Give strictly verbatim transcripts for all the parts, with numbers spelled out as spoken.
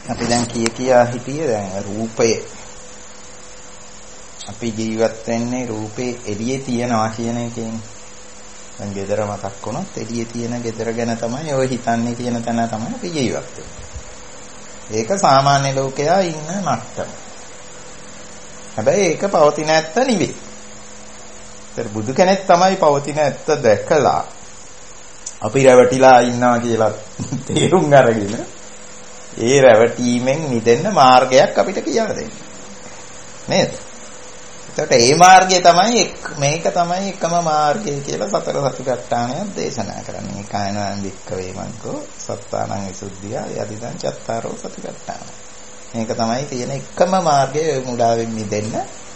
අපි දැන් කිය කියා හිටියේ දැන් රූපය අපි ජීවත් වෙන්නේ රූපේ එළියේ තියනවා කියන එකෙන්. දැන් ගෙදර මතක් වුණොත් එළියේ තියෙන ගෙදර ගැන තමයි ඔය හිතන්නේ කියන තැන තමයි අපි ජීවත් වෙන්නේ. ඒක සාමාන්‍ය ලෝකයා ඉන්න මට්ටම. හැබැයි ඒක පවතින ඇත්ත නෙවෙයි. ඒතර බුදු කෙනෙක් තමයි පවතින ඇත්ත දැකලා අපි රැවටිලා ඉන්නවා කියලා තේරුම් අරගෙන ඒ රැවටීමෙන් මිදෙන්න මාර්ගයක් අපිට කියලා දෙන්නේ. නේද? එතකොට මේ මාර්ගය තමයි මේක තමයි එකම මාර්ගය කියලා සතර සතිපට්ඨානය දේශනා කරන්නේ. කායනං වික්කවේ මංකෝ සත්තානං විසුද්ධිය යදිදං චත්තාරෝ සතිපට්ඨාන. මේක තමයි තියෙන එකම මාර්ගය මුලාවෙන් මිදෙන්න.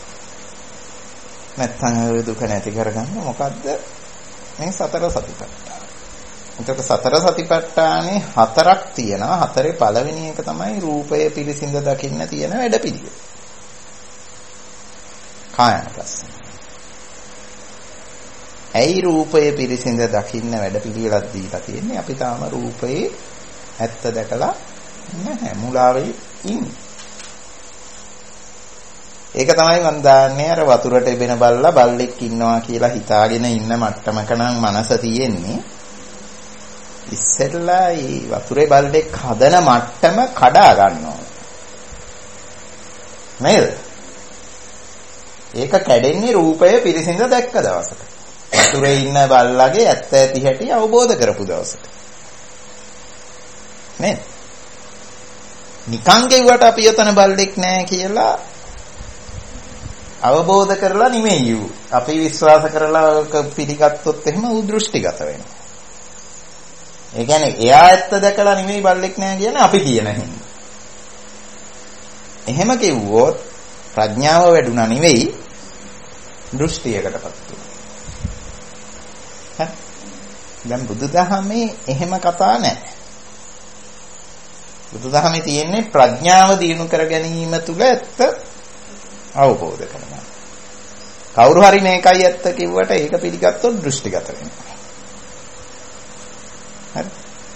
නැත්නම් දුක නැති කරගන්න මොකද්ද? මේ සතර සතිපට්ඨාන. එතකොට සතර සතිපට්ඨානේ හතරක් තියෙනවා. හතරේ පළවෙනි එක තමයි රූපය පිරිසිඳ දකින්න තියෙන වැඩපිළිවෙල. කායනපස්ස. ඇයි රූපය පිරිසිඳ දකින්න වැඩපිළිවෙලක් දීලා තියෙන්නේ? අපි තාම රූපේ ඇත්ත දැකලා නැහැ. මුලාවේ ඉන්නේ. ඒක තමයි මන් දාන්නේ අර වතුරට එබෙන බල්ලා බල්ලෙක් ඉන්නවා කියලා හිතාගෙන ඉන්න මට්ටමක නම් මනස තියෙන්නේ. ඉස්සෙල්ලා මේ වතුරේ බල්ලෙක් හදන මට්ටම කඩා ගන්නවා. නේද? ඒක කැඩෙන්නේ රූපය පිරිසිඳ දැක්ක දවසක. වතුරේ ඉන්න බල්ලාගේ ඇත්ත ඇති හැටි අවබෝධ කරපු දවසක. නේද? නිකන් ගෙව්වට අපි යතන බල්ලෙක් නෑ කියලා අවබෝධ කරලා නෙමෙයි යු. අපි විශ්වාස කරලා පිළිගත්තොත් එහෙම උදෘෂ්ටිගත වෙනවා. ඒ කියන්නේ එයා ඇත්ත දැකලා නෙමෙයි බල්ලෙක් නෑ කියන්නේ අපි කියන හින්දා. එහෙම කිව්වොත් ප්‍රඥාව වැඩුණා නෙවෙයි දෘෂ්ටියකටපත් වෙනවා. හරි. දැන් බුදුදහමේ එහෙම කතා නැහැ. බුදුදහමේ තියෙන්නේ ප්‍රඥාව දිනු කර ගැනීම තුල ඇත්ත අවබෝධ කරගන්න. කවුරු හරි මේකයි ඇත්ත කිව්වට ඒක පිළිගත්තොත් දෘෂ්ටිගත වෙනවා. හරි.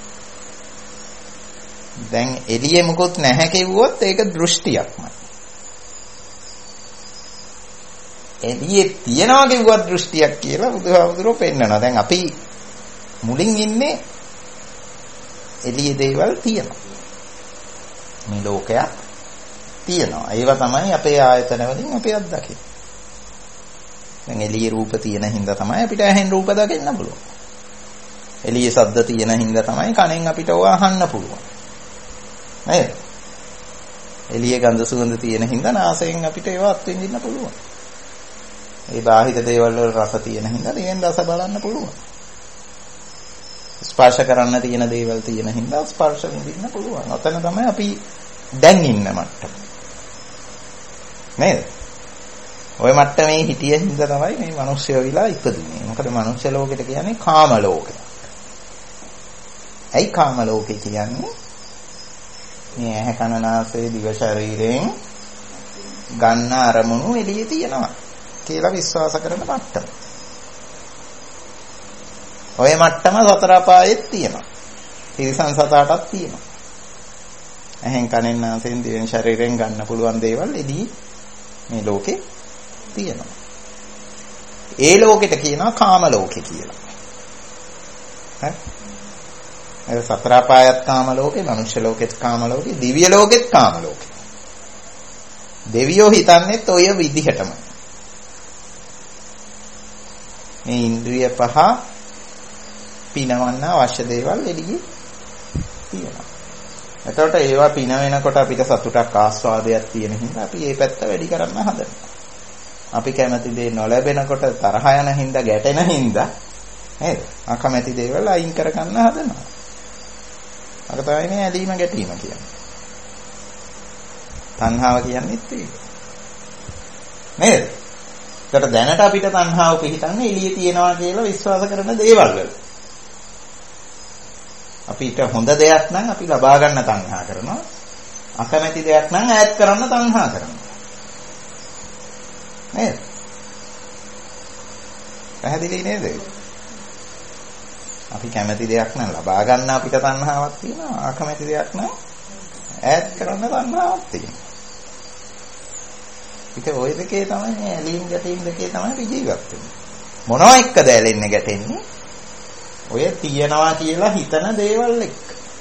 දැන් එළියේ මොකොත් නැහැ කිව්වොත් ඒක දෘෂ්ටියක්මයි. එළියේ තියනවා කිව්වත් දෘෂ්ටියක් කියලා බුදුහාමුදුරුවෝ පෙන්නනවා. දැන් අපි මුලින් ඉන්නේ එළියේ දේවල් තියෙනවා. මේ ලෝකයක් තියෙනවා. ඒවා තමයි අපේ ආයතන වලින් අපි අත්දකින්නේ. දැන් එළියේ රූප තියෙන හින්දා තමයි අපිට ඇහෙන් රූප දකින්න පුළුවන්. එළියේ ශබ්ද තියෙන හින්දා තමයි කනෙන් අපිට ඕවා අහන්න පුළුවන්. නේද? එළියේ ගඳ සුවඳ තියෙන හින්දා නාසයෙන් අපිට ඒවා අත්විඳින්න පුළුවන්. ඒ බාහිර දේවල් වල රස තියෙන හින්දා ඒෙන් රස බලන්න පුළුවන්. ස්පර්ශ කරන්න තියෙන දේවල් තියෙන හින්දා ස්පර්ශ විඳින්න පුළුවන්. ඔතන තමයි අපි දැන් ඉන්න මට්ටම. නේද? ওই මට්ටමේ හිටිය හින්දා තමයි මේ මිනිස්සු වෙලා ඉපදුනේ. මොකද මිනිස්සු ලෝකෙට කියන්නේ කාම ලෝකය. ඇයි කාම ලෝකේ කියන්නේ? මේ ඇහැ කන නාසය දිව ශරීරයෙන් ගන්න අරමුණු එළියේ තියෙනවා කියලා විශ්වාස කරන මට්ටම. ඔය මට්ටම සතර අපායෙත් තියෙනවා. තිරිසන් සතාටත් තියෙනවා. ඇහෙන් කනෙන් නාසයෙන් දිවෙන් ශරීරයෙන් ගන්න පුළුවන් දේවල් එදී මේ ලෝකේ තියෙනවා. ඒ ලෝකෙට කියනවා කාම ලෝකේ කියලා. හරි? ඒ සතර අපායත් කාම ලෝකේ, මනුෂ්‍ය ලෝකෙත් කාම ලෝකේ, දිව්‍ය ලෝකෙත් කාම ලෝකේ. දෙවියෝ හිතන්නේත් ඔය විදිහටම. මේ ඉන්ද්‍රිය පහ පිනවන්න අවශ්‍ය දේවල් එළියේ තියෙනවා. එතකොට ඒවා පින වෙනකොට අපිට සතුටක් ආස්වාදයක් තියෙන හින්දා අපි මේ පැත්ත වැඩි කරන්න හදනවා. අපි කැමති දේ නොලැබෙනකොට තරහ යන හින්දා ගැටෙන හින්දා නේද? අකමැති දේවල් අයින් කර ගන්න හදනවා. අර තමයි මේ ඇලීම ගැටීම කියන්නේ. තණ්හාව කියන්නේත් ඒක. නේද? ඒකට දැනට අපිට තණ්හාව පිහිටන්නේ එළියේ තියනවා කියලා විශ්වාස කරන දේවල් වල. අපිට හොඳ දෙයක් නම් අපි ලබා ගන්න තණ්හා කරනවා. අකමැති දෙයක් නම් ඈත් කරන්න තණ්හා කරනවා. නේද? පැහැදිලි නේද? අපි කැමති දෙයක් නම් ලබා ගන්න අපිට තණ්හාවක් තියෙනවා. අකමැති දෙයක් නම් ඈත් කරන්න තණ්හාවක් තියෙනවා. ඒක ওই දෙකේ තමයි මේ ඇලීම් ගැටීම් දෙකේ තමයි අපි ජීවත් වෙන්නේ. මොනවා එක්කද ඇලෙන්නේ ගැටෙන්නේ? ඔය තියනවා කියලා හිතන දේවල් එක්ක.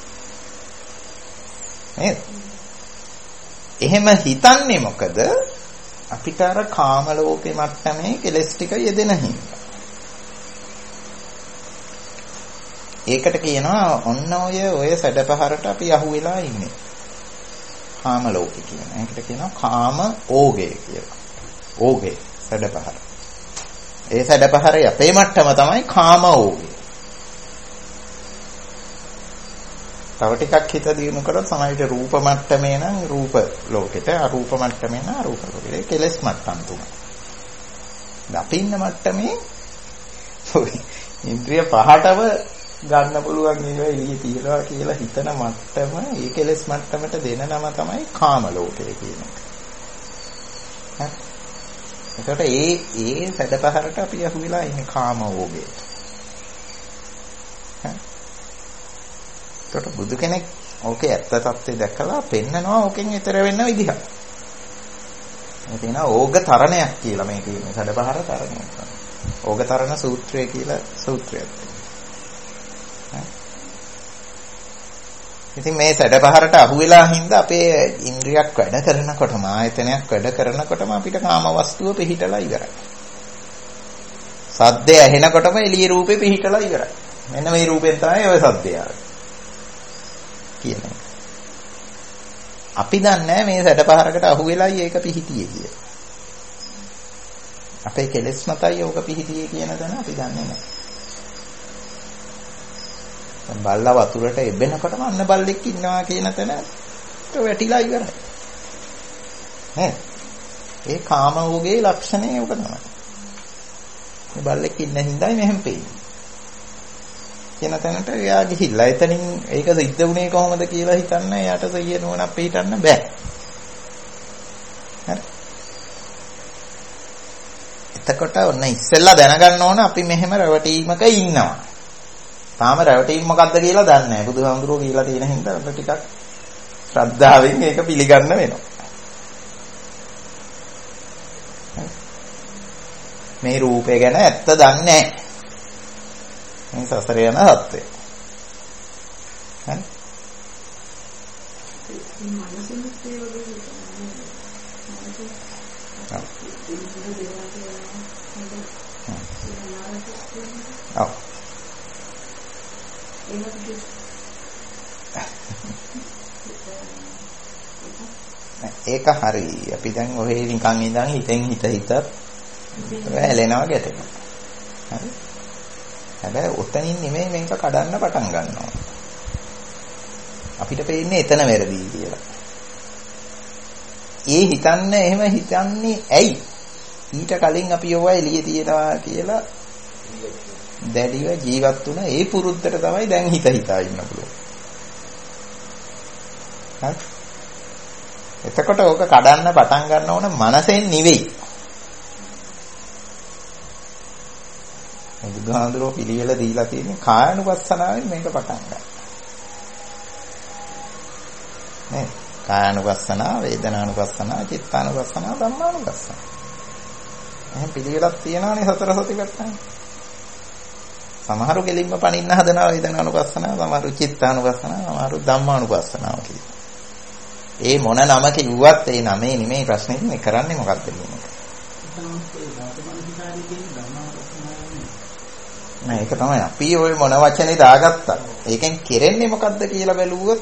නේද? එහෙම හිතන්නේ මොකද? අපිට අර කාම ලෝකේ මට්ටමේ කෙලස් ටික යෙදෙන හින්දා. ඒකට කියනවා ඔන්න ඔය ඔය සැඩපහරට අපි අහු වෙලා ඉන්නේ. කාම ලෝකේ කියන. ඒකට කියනවා කාම ඕගය කියලා. ඕගේ සැඩපහර. ඒ සැඩපහරේ අපේ මට්ටම තමයි කාම ඕගය. තව ටිකක් හිත දියුණු කරොත් සමහරවිට රූප මට්ටමේ නම් රූප ලෝකෙට, අරූප මට්ටමේ නම් අරූප ලෝකෙට කෙලස් මට්ටම් තුනක්. අපි ඉන්න මට්ටමේ ඉන්ද්‍රිය පහටම ගන්න පුළුවන් ඒවා එළිය තියනවා කියලා හිතන මට්ටම, ඒ කෙලස් මට්ටමට දෙන නම තමයි කාම ලෝකය කියන එක. හරි. එතකොට ඒ ඒ සැඩපහරට අපි අහු වෙලා ඉන්නේ කාම ඕගයට. එතකොට බුදු කෙනෙක් ඕකේ ඇත්ත తත්ත්වය දැකලා පෙන්නනවා ඕකෙන් ඈතර වෙන්න විදිහ. මේ තියෙනවා ඕග තරණයක් කියලා මේ කියන්නේ සැඩපහර තරණයක්. ඕග තරණ සූත්‍රය කියලා සූත්‍රයක්. ඉතින් මේ සැඩපහරට අහු වෙලා හින්දා අපේ ඉන්ද්‍රියක් වැඩ කරනකොටම ආයතනයක් වැඩ කරනකොටම අපිට කාම වස්තුව පිහිටලා ඉවරයි. සද්දය ඇහෙනකොටම එළිය රූපේ පිහිටලා ඉවරයි. මෙන්න මේ රූපෙන් තමයි ඔය සද්දය ආවේ. කියන එක. අපි දන්නේ මේ සැඩපහරකට අහු වෙලායි ඒක පිහිටියේ කියලා. අපේ කෙලෙස් මතයි ඕක පිහිටියේ කියන දන අපි දන්නේ නැහැ. බල්ලා වතුරට එබෙනකොටම අන්න බල්ලෙක් ඉන්නවා කියන තැනට වැටිලා ඉවරයි. නේද? ඒ කාම ඕගේ ලක්ෂණය ඕක තමයි. මේ බල්ලෙක් ඉන්න හින්දායි මෙහෙම පෙන්නේ. කියන තැනට එයා ගිහිල්ලා එතනින් ඒක සිද්ධ වුණේ කොහොමද කියලා හිතන්න එයාට සෙයිය නුවණක් පිටින්න බෑ. හරි. එතකොට ඔන්න ඉස්සෙල්ලා දැනගන්න ඕන අපි මෙහෙම රැවටීමක ඉන්නවා. තාම රැවටීම මොකද්ද කියලා දන්නේ නැහැ. බුදුහාමුදුරුවෝ කියලා තියෙන හින්දා ඔන්න ටිකක් ශ්‍රද්ධාවෙන් ඒක පිළිගන්න වෙනවා. මේ රූපය ගැන ඇත්ත දන්නේ නැහැ. මේ සසර යන සත්‍යය. හරි? ඔව්. ඒක හරි. අපි දැන් ඔහේ නිකන් ඉඳන් හිතෙන් හිත හිතත් වැළෙනවා ගැටෙනවා. හරි? හැබැයි උතනින් නෙමෙයි මේක කඩන්න පටන් ගන්නවා. අපිට පේන්නේ එතන වැරදි කියලා. ඒ හිතන්නේ එහෙම හිතන්නේ ඇයි? ඊට කලින් අපි යෝවා එළිය තියනවා කියලා දැඩිව ජීවත් වුණ ඒ පුරුද්දට තමයි දැන් හිත හිතා ඉන්න පුළුවන්. හරි? එතකොට ඕක කඩන්න පටන් ගන්න ඕන මනසෙන් නෙවෙයි. බුදුහාඳුරෝ පිළිවෙල දීලා තියෙන්නේ කායानुපස්සනාවෙන් මේක පටන් ගන්න. නේ? කායानुපස්සනාව, වේදනානුපස්සනාව, චිත්තානුපස්සනාව, ධම්මානුපස්සනාව. එහෙනම් පිළිවෙලක් තියෙනවානේ සතර සතිපට්ඨාන. සමහරු කෙලින්ම පණින්න හදනවා වේදනානුපස්සනාව, සමහරු චිත්තානුපස්සනාව, සමහරු ධම්මානුපස්සනාව කියලා. ඒ මොන නම කිව්වත් ඒ නමේ නෙමෙයි ප්‍රශ්නේ ඉන්නේ කරන්නේ මොකක්ද කියන එක. නෑ ඒක තමයි අපි ওই මොන වචනේ දාගත්තා. ඒකෙන් කෙරෙන්නේ මොකද්ද කියලා බැලුවොත්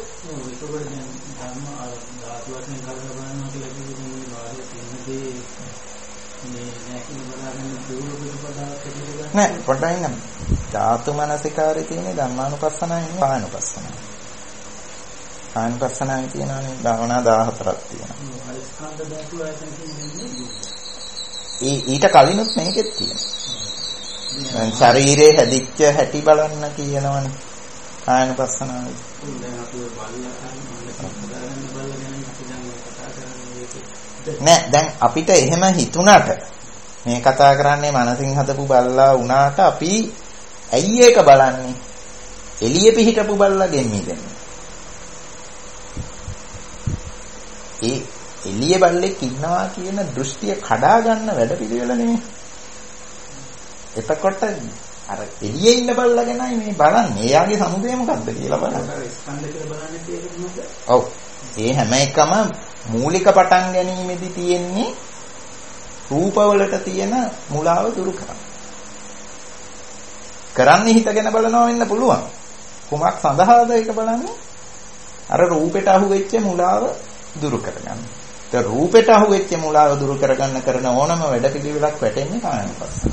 නෑ පොඩ්ඩක් ඉන්න. ධාතු මනසිකාරේ තියෙන ධම්මානුපස්සනාව නෙමෙයි කායानुපස්සනාව. කායानुපස්සනාවේ තියෙනවානේ භාවනා දහහතරක් තියෙනවා. ඒ ඊට කලිනුත් මේකෙත් තියෙනවා. දැන් ශරීරයේ හැදිච්ච හැටි බලන්න කියනවනේ කායानुපස්සනාවේ. නෑ දැන් අපිට එහෙම හිතුණාට මේ කතා කරන්නේ මනසින් හදපු බල්ලා වුණාට අපි ඇයි ඒක බලන්නේ? එළිය පිහිටපු බල්ලා ගෙම්මි දෙන්නේ. ඒ එළිය බල්ලෙක් ඉන්නවා කියන දෘෂ්ටිය කඩා ගන්න වැඩ පිළිවෙල නෙමෙයි. එතකොට අර එළියේ ඉන්න බල්ලා ගැනයි මේ බලන්නේ. එයාගේ සමුදය මොකක්ද කියලා බලන්න. ස්කන්ධ කියලා බලන්නේ තේරෙන්නද? ඔව්. ඒ හැම එකම මූලික පටන් ගැනීමේදී තියෙන්නේ රූපවලට තියෙන මුලාව දුරු කරන්න. කරන්නේ හිතගෙන බලනවා වෙන්න පුළුවන්. කුමක් සඳහාද ඒක බලන්නේ? අර රූපෙට අහුවෙච්ච මුලාව දුරු කරගන්න. ඒ රූපෙට අහුවෙච්ච මුලාව දුරු කරගන්න කරන ඕනම වැඩපිළිවෙලක් වැටෙන්නේ කායනුපස්සන.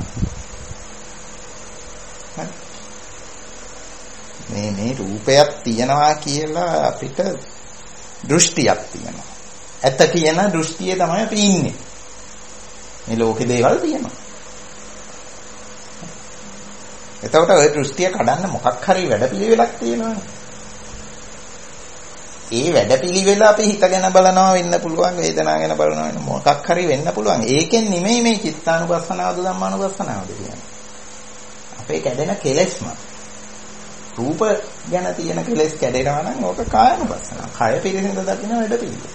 මේ මේ රූපයක් තියනවා කියලා අපිට දෘෂ්ටියක් තියෙනවා. ඇත්ත කියන දෘෂ්ටියේ තමයි අපි ඉන්නේ. මේ ලෝකේ දේවල් තියෙනවා. එතකොට ওই දෘෂ්ටිය කඩන්න මොකක් හරි වැඩපිළිවෙලක් තියෙනවනේ. ඒ වැඩපිළිවෙල අපි හිතගෙන බලනවා වෙන්න පුළුවන්, වේදනාව ගැන බලනවා වෙන මොකක් හරි වෙන්න පුළුවන්. ඒකෙන් නෙමෙයි මේ චිත්තානුපස්සනාවද ධම්මානුපස්සනාවද කියන්නේ. අපේ කැඩෙන කෙලෙස්ම. රූප ගැන තියෙන කෙලෙස් කැඩෙනවා නම් ඕක කායනුපස්සනාව. කය පිළිසිඳ දකින්න වැඩපිළිවෙල.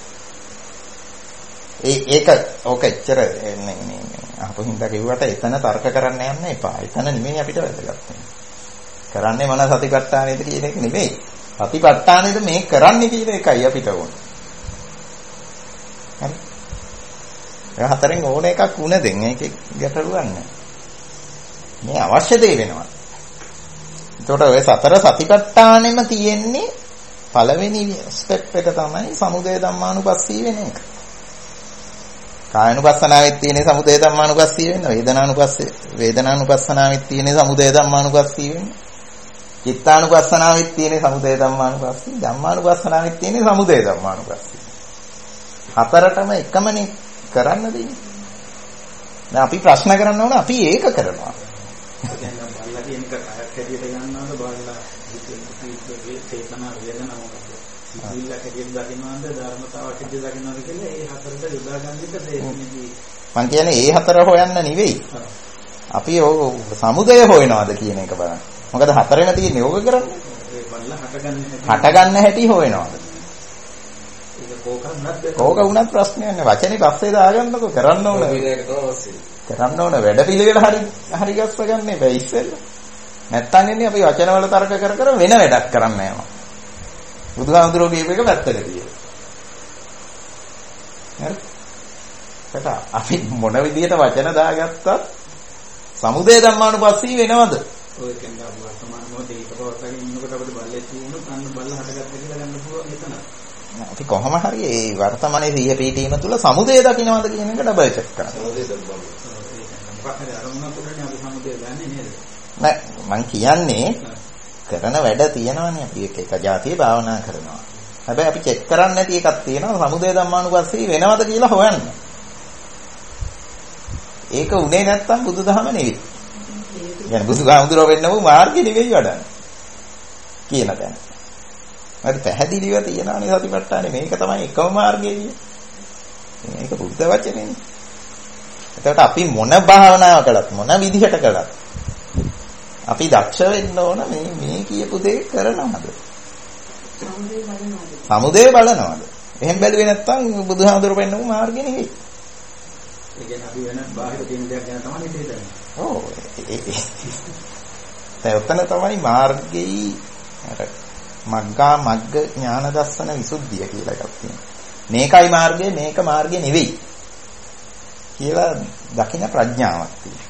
ඒ ඒක ඕක එච්චර නේ නේ අහපින්ද කිව්වට එතන තර්ක කරන්න යන්න එපා. එතන නෙමෙයි අපිට වැදගත් කරන්නේ මොන සතිපට්ඨානෙද කියන එක නෙමෙයි. සතිපට්ඨානෙද මේ කරන්නේ කියන එකයි අපිට ඕනේ. හරි. ඒ හතරෙන් ඕන එකක් වුණ දෙන්න. ඒකේ ගැටලුවක් නැහැ. මේ අවශ්‍ය දේ වෙනවා. එතකොට ඔය සතර සතිපට්ඨානෙම තියෙන්නේ පළවෙනි ස්ටෙප් එක තමයි සමුදය ධම්මානුපස්සී වෙන එක. කායනුපස්සනාවෙත් තියෙන සමුදය ධම්මානුපස්සී වෙන්න, වේදනානුපස්සේ වේදනානුපස්සනාවෙත් තියෙන සමුදය ධම්මානුපස්සී වෙන්න, චිත්තානුපස්සනාවෙත් තියෙන සමුදය ධම්මානුපස්සී, ධම්මානුපස්සනාවෙත් තියෙන සමුදය ධම්මානුපස්සී. හතරටම එකමනේ කරන්න දෙන්නේ. දැන් අපි ප්‍රශ්න කරන්න ඕන අපි ඒක කරනවා. දැන් බලලා තියෙන එක කැඩියට ගන්නවද බලලා හිතේ චේතනා වේදනා මොකක්ද? සිවිල්ල කැඩියට දකින්නවද ධර්මතාවක් කැඩියට දකින්නවද කියලා ඒ හතරට යොදා ගන්න එක දෙන්නේ. මම කියන්නේ ඒ හතර හොයන්න නෙවෙයි. අපි ඕක සමුදය හොයනවාද කියන එක බලන්න. මොකද හතරෙම තියෙන්නේ ඕක කරන්නේ. ඒ බලලා හටගන්න හැටි. හටගන්න හැටි හොයනවාද? ඒක කෝකන්නත් කෝක වුණත් ප්‍රශ්නයක් නෑ. වචනේ පස්සේ දාගන්නකො කරන්න ඕන. කරන්න ඕන වැඩ පිළිවෙල හරි හරි ගස්ස ගන්න එපා ඉස්සෙල්ලා. නැත්තම් එන්නේ අපි වචන වල තර්ක කර කර වෙන වැඩක් කරන්න යනවා. බුදුහාමුදුරුවෝ කියපු එක පැත්තක තියලා. හරි. ඒක අපි මොන විදියට වචන දාගත්තත් සමුදය ධම්මානුපස්සී වෙනවද? ඔය කියන්නේ වර්තමාන මොහොතේ ඒක පවත්වාගෙන ඉන්නකොට අපිට බල්ලේ තුනක් අන්න බල්ල හටගත්ත කියලා ගන්න පුළුවන් එතන. අපි කොහොම හරි ඒ වර්තමානයේ සිහිය පිටීම තුල සමුදය දකින්නවද කියන එක ඩබල් චෙක් කරන්න. සමුදය දක්වන්න. මොකක් හරි අරමුණක් උඩනේ අපි සමුදය ගන්නෙ නේද? නෑ මං කියන්නේ කරන වැඩ තියෙනවනේ අපි එක එක જાතිය භාවනා කරනවා. හැබැයි අපි චෙක් කරන්නේ නැති එකක් තියෙනවා සමුදය ධම්මානුපස්සී වෙනවද කියලා හොයන්න. ඒක උනේ නැත්තම් බුදුදහම නෙවෙයි. يعني බුදුහාමුදුරුවෝ වෙන්නම මාර්ගෙ නෙවෙයි වඩන්නේ. කියන දැන. හරි පැහැදිලිව තියෙනවානේ සතිපට්ඨානේ මේක තමයි එකම මාර්ගය කියන්නේ. මේක බුද්ධ වචනේනේ. එතකොට අපි මොන භාවනාව කළත් මොන විදිහට කළත් අපි දක්ෂ වෙන්න ඕන මේ මේ කියපු දේ කරනවද? සමුදේ බලනවද? එහෙන් බැලුවේ නැත්තම් බුදුහාමුදුරුවෝ වෙන්නම මාර්ගෙ නෙවෙයි. ඒ කියන්නේ අපි වෙන බාහිර තියෙන දෙයක් ගැන තමයි හිතන්නේ. ඔව් ඒ ඔතන තමයි මාර්ගයේ අර මග්ගා මග්ග ඥාන දර්ශන විසුද්ධිය කියලා එකක් තියෙනවා. මේකයි මාර්ගය මේක මාර්ගය නෙවෙයි කියලා දකින්න ප්‍රඥාවක් තියෙනවා.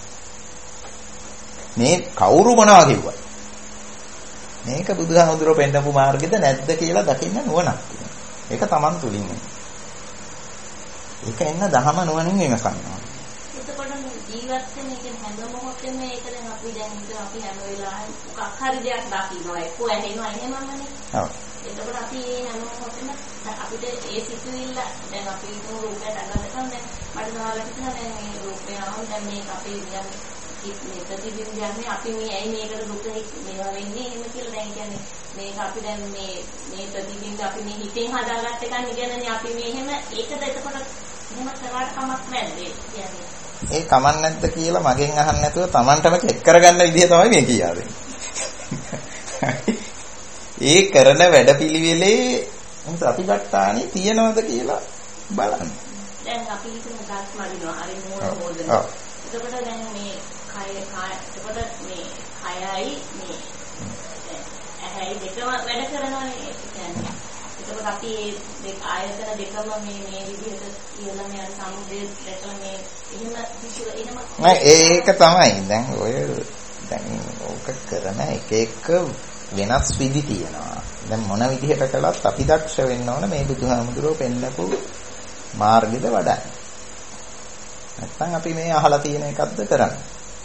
මේ කවුරු මොනවා කිව්වත් මේක බුදුහාමුදුරුවෝ පෙන්නපු මාර්ගෙද නැද්ද කියලා දකින්න නුවණක් තියෙනවා. ඒක Taman තුලින් එන්නේ. ඒක එන්න දහම නුවණින් විමසනවා. එතකොට ජීවත් වෙන එක හැම මොහොතෙම ඒක දැන් අපි දැන් හිතන අපි හැම වෙලාවෙම මොකක් හරි දෙයක් දකින්නවා එක්ක ඇහෙනවා එහෙමමනේ. ඔව්. එතකොට අපි මේ හැම මොහොතෙම අපිට ඒ සිතුවිල්ල දැන් අපි හිතමු රූපයක් අගන්නකම් දැන් මට නාලා හිතනවා දැන් මේ රූපය ආවම දැන් මේක අපේ නිකන් මේ ප්‍රතිබිම්බයන්නේ අපි මේ ඇයි මේකට දුක මේවා වෙන්නේ එහෙම කියලා දැන් කියන්නේ මේක අපි දැන් මේ මේ ප්‍රතිබිම්බ අපි මේ හිතෙන් හදාගත්ත එකක් නිකන්නේ අපි මේ එහෙම ඒකද එතකොට එහෙම කරාට කමක් නැද්ද කියන්නේ ඒ කමක් නැද්ද කියලා මගෙන් අහන්න නැතුව Tamanටම චෙක් කරගන්න විදිය තමයි මේ කියාවේ. ඒ කරන වැඩපිළිවෙලේ මේ සතිපට්ඨානේ තියනවද කියලා බලන්න. දැන් අපි හිතමු දාස් මරිනවා හරි මූල හොදන. එතකොට දැන් මේ කය කය එතකොට මේ කයයි මේ ඇහැයි දෙකම වැඩ කරනවානේ. කියන්නේ එතකොට අපි මේ දෙක ආයතන දෙකම මේ මේ විදිහට කියලා මේ සමුදේ දැකලා මේ එහෙම කිසිව එහෙම නෑ ඒක තමයි දැන් ඔය දැන් ඕක කරන එක එක වෙනස් විදි තියෙනවා. දැන් මොන විදිහට කළත් අපි දක්ෂ වෙන්න ඕන මේ බුදුහාමුදුරුවෝ පෙන්නපු මාර්ගෙද වඩා. නැත්නම් අපි මේ අහලා තියෙන එකක්ද කරන්නේ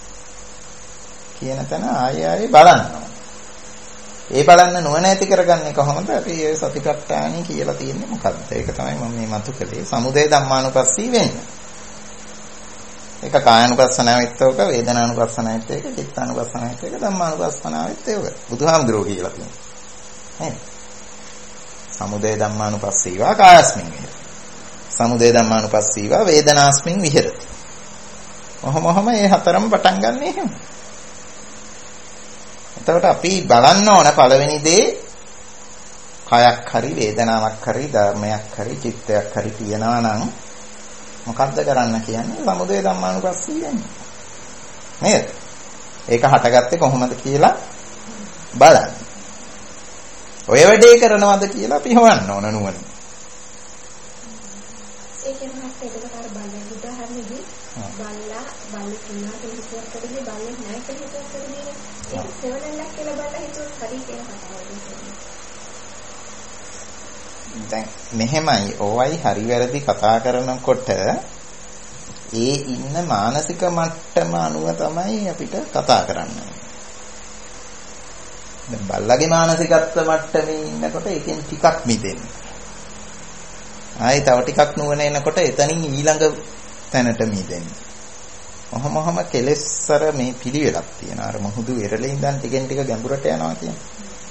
කියන තැන ආයෙ ආයෙ බලන්න ඕන. ඒ බලන්න නුවණ ඇති කරගන්නේ කොහොමද? අපි ඒ සතිපට්ඨානෙ කියලා තියෙන්නේ මොකද්ද? ඒක තමයි මම මේ මතු කළේ. සමුදය ධම්මානුපස්සී වෙන්නේ. ඒක කායानुපස්සනාවෙත් ඕක, වේදනානුපස්සනාවෙත් ඒක, චිත්තානුපස්සනාවෙත් ඒක, ධම්මානුපස්සනාවෙත් ඒක. බුදුහාමුදුරුවෝ කියලා තියෙනවා. නේද? සමුදය ධම්මානුපස්සීවා කායස්මින් විහෙරති. සමුදය ධම්මානුපස්සීවා වේදනාස්මින් විහෙරති. ඔහොමම මේ හතරම පටන් ගන්න එහෙම. එතකොට අපි බලන්න ඕන පළවෙනි දේ කයක් හරි වේදනාවක් හරි ධර්මයක් හරි චිත්තයක් හරි තියනවා නම් මොකද්ද කරන්න කියන්නේ? සමුදය ධම්මානුපස්සී වෙන්නේ. නේද? ඒක හටගත්තේ කොහොමද කියලා බලන්න. ඔය වැඩේ කරනවද කියලා අපි හොයන්න ඕන නුවණ. ඒක මහත් ඒකට අර බලන උදාහරණෙදි බල්ලා බල්ලේ කිනාට හිතුවක් කරන්නේ බල්ලේ නැහැ කියලා හිතුවක් කරන්නේ ඒක සෙවණල්ලක් කියලා බල්ලා හිතුවක් හරි කියලා කතාවක්. දැන් මෙහෙමයි ඕවයි හරි වැරදි කතා කරනකොට ඒ ඉන්න මානසික මට්ටම අනුව තමයි අපිට කතා කරන්නේ. දැන් බල්ලගේ මානසිකත්ව මට්ටමේ ඉන්නකොට ඒකෙන් ටිකක් මිදෙන්න. ආයි තව ටිකක් නුවණ එනකොට එතනින් ඊළඟ තැනට මිදෙන්න. ඔහොම ඔහොම කෙලෙස්සර මේ පිළිවෙලක් තියෙනවා. අර මොහුදු එරළේ ඉඳන් ටිකෙන් ටික ගැඹුරට යනවා කියන්නේ.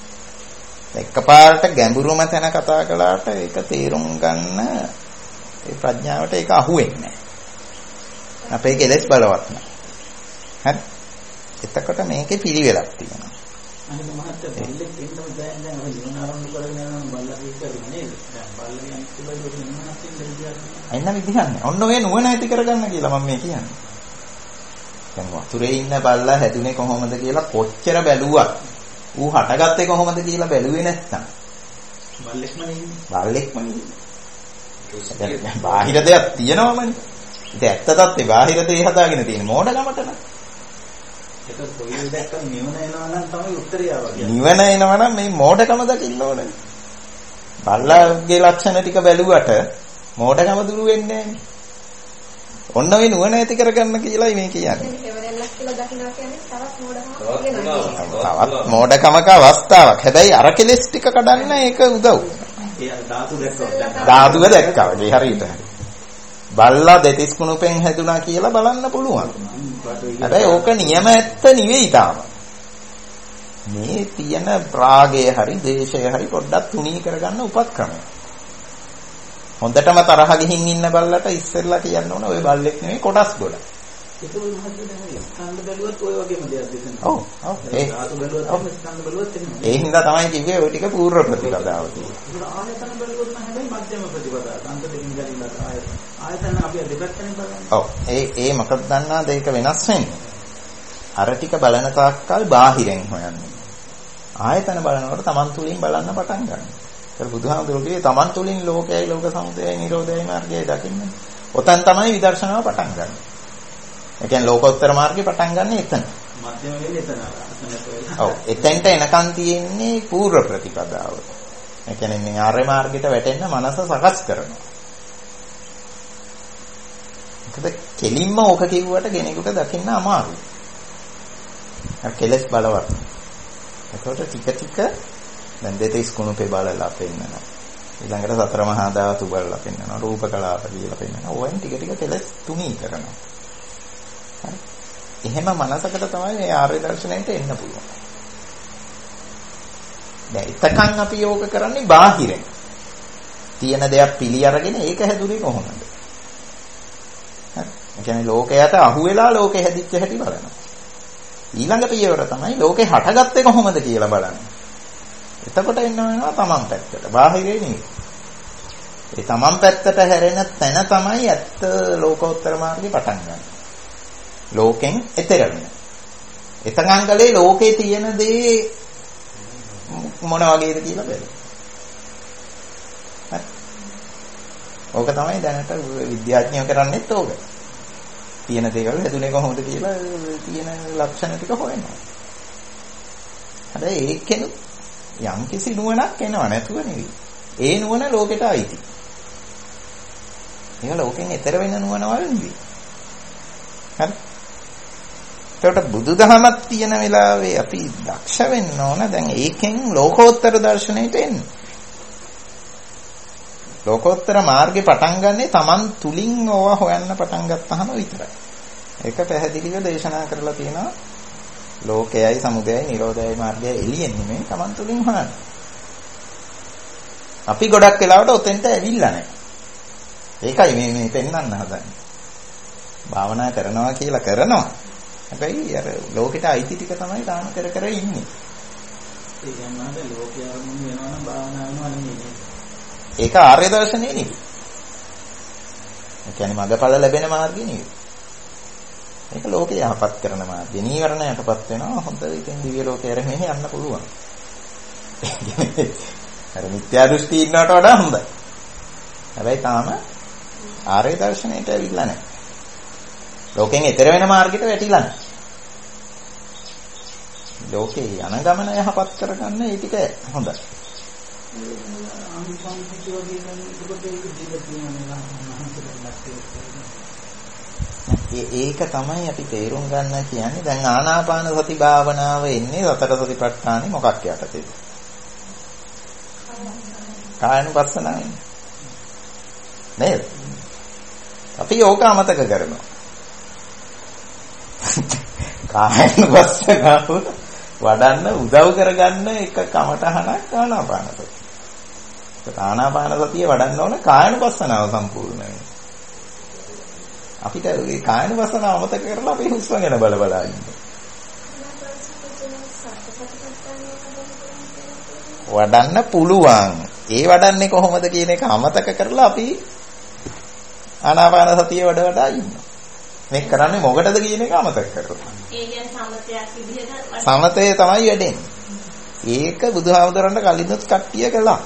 එකපාරට ගැඹුරුම තැන කතා කළාට ඒක තේරුම් ගන්න ඒ ප්‍රඥාවට ඒක අහුවෙන්නේ නැහැ. අපේ කෙලෙස් බලවත් නැහැ. හරි. එතකොට මේකේ පිළිවෙලක් තියෙනවා. අනිත් මහත්තයා බල්ලෙක් ඉන්නම දැන් දැන් අපි ජීවන ආරම්භ කරගෙන යනවා බල්ලා කිව්වද නේද? දැන් බල්ලගෙන් කිව්වද මොනවද කියන්නේ? අයින්න විදිහන්නේ. ඔන්න ඔය නුවණ ඇති කරගන්න කියලා මම මේ කියන්නේ. දැන් වතුරේ ඉන්න බල්ලා හැදුනේ කොහොමද කියලා කොච්චර බැලුවත් ඌ හටගත්තේ කොහොමද කියලා බැලුවේ නැත්තම් බල්ලෙක්ම නෙන්නේ. බල්ලෙක්ම නෙන්නේ. බාහිර දෙයක් තියෙනවමනේ. ඉතින් ඇත්ත තත්ත්වේ බාහිර දේ හදාගෙන තියෙන මෝඩකමට න ะ. ඒක කොයිල් දැක්කම නිවන එනවා නම් තමයි උත්තරය ආවගේ. නිවන එනවා නම් මේ මෝඩකම දකින්න ඕනේ. බල්ලාගේ ලක්ෂණ ටික බැලුවට මෝඩකම දුරු වෙන්නේ නැහැ. ඔන්න ඔය නුවණ ඇති කරගන්න කියලායි මේ කියන්නේ. සෙවණල්ලක් කියලා දකින්නවා කියන්නේ තවත් මෝඩකමක් වෙනවා. තවත් මෝඩකමක අවස්ථාවක්. හැබැයි අර කෙලස් ටික කඩන්න ඒක උදව්. ඒ ධාතු දැක්කම ධාතුව දැක්කා. ඒ හරියට හරි. බල්ලා දෙතිස් කුණුපෙන් හැදුනා කියලා බලන්න පුළුවන්. හැබැයි ඕක නියම ඇත්ත නෙවෙයි තාම. මේ තියෙන රාගය හරි දේශය හරි පොඩ්ඩක් තුනී කරගන්න උපක්‍රමය. හොඳටම තරහ ගිහින් ඉන්න බල්ලට ඉස්සෙල්ලා කියන්න ඕන ඔය බල්ලෙක් නෙවෙයි කොටස් ගොඩ. ඒක උන් හදන්නේ ස්කන්ධ බැලුවත් ඔය වගේම දෙයක් දෙන්න. ඔව් ඔව් ඒ ධාතු බැලුවත් ස්කන්ධ බැලුවත් එන්නේ. ඒ හින්දා තමයි කිව්වේ ඔය ටික පූර්ව ප්‍රතිපදාව කියලා. ඒක ආයතන බැලුවොත් නම් හැබැයි මධ්‍යම ප්‍රතිපදාව. අන්ත දෙකින් ගලින්ලා ආයතන. ආයතන අපි දෙපැත්තෙන් බලන්නේ. ඔව් ඒ ඒ මොකද දන්නාද ඒක වෙනස් වෙන්නේ. අර ටික බලන තාක්කල් බාහිරෙන් හොයන්නේ. ආයතන බලනකොට Taman තුලින් බලන්න පටන් ගන්නවා. ඒක බුදුහාමුදුරුවෝ තමන් තුළින් ලෝකයයි ලෝක සමුදයයි නිරෝධයයි මාර්ගයයි දකින්නේ. ඔතන තමයි විදර්ශනාව පටන් ගන්න. ඒ කියන්නේ ලෝකෝත්තර මාර්ගේ පටන් ගන්න එතන. මධ්‍යම වෙන්නේ එතන. ඔව් එතෙන්ට එනකන් තියෙන්නේ පූර්ව ප්‍රතිපදාව. ඒ කියන්නේ මේ ආර්ය මාර්ගයට වැටෙන්න මනස සකස් කරනවා. ඒකද කෙලින්ම ඕක කිව්වට කෙනෙකුට දකින්න අමාරුයි. අර කෙලස් බලවත්. ඒකට ටික ටික දැන් දෙතිස් කුණුපේ බලලා පෙන්නනවා. ඊළඟට සතර මහා ධාතු බලලා පෙන්නනවා. රූප කලාප කියලා පෙන්නනවා. ඕවෙන් ටික ටික කෙලස් තුනී කරනවා. හරි. එහෙම මනසකට තමයි මේ ආර්ය දර්ශනයට එන්න පුළුවන්. දැන් එතකන් අපි යෝග කරන්නේ බාහිරෙන්. තියෙන දෙයක් පිළි අරගෙන ඒක හැදුනේ කොහොමද? හරි. ඒ කියන්නේ ලෝකයට අහු වෙලා ලෝකෙ හැදිච්ච හැටි බලනවා. ඊළඟ පියවර තමයි ලෝකේ හටගත්තේ කොහොමද කියලා බලන්නේ. එතකොට එන්න වෙනවා තමන් පැත්තට. බාහිරේ නෙවෙයි. ඒ තමන් පැත්තට හැරෙන තැන තමයි ඇත්ත ලෝකෝත්තර මාර්ගේ පටන් ගන්න. ලෝකෙන් එතර වෙන. එතනංගලේ ලෝකේ තියෙන දේ මොන වගේද කියලා බලන්න. හරි. ඕක තමයි දැනට විද්‍යාඥයෝ කරන්නේත් ඕක. තියෙන දේවල් හැදුනේ කොහොමද කියලා තියෙන ලක්ෂණ ටික හොයනවා. හැබැයි ඒකෙන් යම් කිසි නුවණක් එනවා නැතුව නෙවෙයි. ඒ නුවණ ලෝකෙට අයිති. ඒක ලෝකෙන් එතර වෙන නුවණවල නෙවෙයි. හරි. ඒකට බුදුදහමක් තියෙන වෙලාවේ අපි දක්ෂ වෙන්න ඕන දැන් ඒකෙන් ලෝකෝත්තර දර්ශනයට එන්න. ලෝකෝත්තර මාර්ගේ පටන් ගන්නේ Taman තුලින් ඕවා හොයන්න පටන් ගත්තාම විතරයි. ඒක පැහැදිලිව දේශනා කරලා තියෙනවා. ලෝකයයි සමුදයයි නිරෝධයයි මාර්ගයයි එළියෙන් නෙමෙයි Taman තුලින් හොයන්න. අපි ගොඩක් වෙලාවට ඔතෙන්ට ඇවිල්ලා නැහැ. ඒකයි මේ මේ පෙන්වන්න හදන්නේ. භාවනා කරනවා කියලා කරනවා. හැබැයි අර ලෝකෙට අයිති ටික තමයි තාම කර කර ඉන්නේ. ඒ කියන්නේ ලෝකයේ අරමුණු වෙනවා නම් භාවනා වෙනවා නෙමෙයි. ඒක ආර්ය දර්ශනේ නෙවෙයි. ඒ කියන්නේ මඟඵල ලැබෙන මාර්ගය නෙවෙයි. ඒක ලෝකේ යහපත් කරන මාර්ගය. නීවරණයටපත් වෙනවා. හොඳ ඉතින් දිව්‍ය ලෝකේ රැමෙහි යන්න පුළුවන්. අර මිත්‍යා දෘෂ්ටි ඉන්නවට වඩා හොඳයි. හැබැයි තාම ආර්ය දර්ශනයට ඇවිල්ලා නැහැ. ලෝකෙන් එතර වෙන මාර්ගයට වැටිලා නැහැ. ලෝකේ යන ගමන යහපත් කරගන්න ඒ ටික හොඳයි. ඒක තමයි අපි තේරුම් ගන්න කියන්නේ. දැන් ආනාපාන සති භාවනාව එන්නේ සතර සතිපට්ඨානෙ මොකක් යටතේද? කායනුපස්සනාවයි. නේද? අපි ඕක අමතක කරනවා. කායනුපස්සනාව වඩන්න උදව් කරගන්න එක කමටහනක් ආනාපාන සතිය. ඒක ආනාපාන සතිය වඩන්න ඕන කායනුපස්සනාව සම්පූර්ණ වෙන්න. අපිට ඒ කායනුපස්සනාව අමතක කරලා අපි හුස්ම ගැන බල බලා ඉන්නවා. වඩන්න පුළුවන්. ඒ වඩන්නේ කොහොමද කියන එක අමතක කරලා අපි ආනාපාන සතිය වඩ වඩා ඉන්නවා. මේක කරන්නේ මොකටද කියන එක අමතක කරලා. ඒ කියන්නේ සමතයක් විදිහට සමතේ තමයි වැඩෙන්නේ. ඒක බුදුහාමුදුරන්ට කලින්වත් කට්ටිය කළා.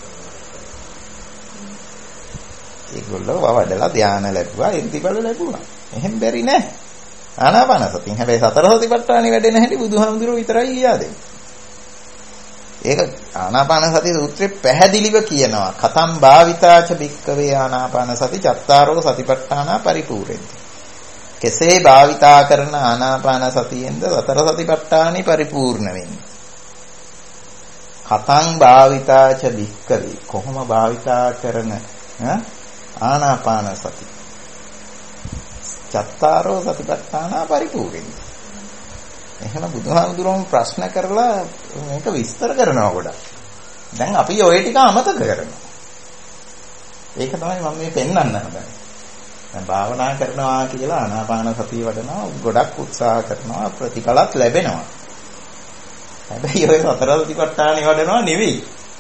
ඒගොල්ලෝ වවඩලා ධානය ලැබුවා, ඉර්ධිබල ලැබුවා. එහෙම බැරි නෑ. ආනාපාන සතියෙන්. හැබැයි සතර සතිපට්ඨානෙ වැඩෙන හැටි බුදුහාමුදුරුවෝ විතරයි කියා දෙන්නේ. ඒක ආනාපාන සති සූත්‍රයේ පැහැදිලිව කියනවා. කතම් භාවිතාච භික්කවේ ආනාපාන සති චත්තාරෝ සතිපට්ඨානා පරිපූර්ණති. කෙසේ භාවිතා කරන ආනාපාන සතියෙන්ද සතර සතිපට්ඨානෙ පරිපූර්ණ වෙන්නේ. කතං භාවිතාච භික්කවේ කොහොම භාවිතා කරන ආනාපාන සති චත්තාරෝ සතිපට්ඨානා පරිපූර්ණති. එහෙනම් බුදුහාමුදුරුවෝ ප්‍රශ්න කරලා මේක විස්තර කරනවා ගොඩක්. දැන් අපි ඔය ටික අමතක කරනවා. ඒක තමයි මම මේ පෙන්වන්න හදන්නේ. දැන් භාවනා කරනවා කියලා ආනාපාන සතිය වඩනවා ගොඩක් උත්සාහ කරනවා ප්‍රතිඵලත් ලැබෙනවා. හැබැයි ඔය සතර සතිපට්ඨානෙ වඩනවා නෙවෙයි.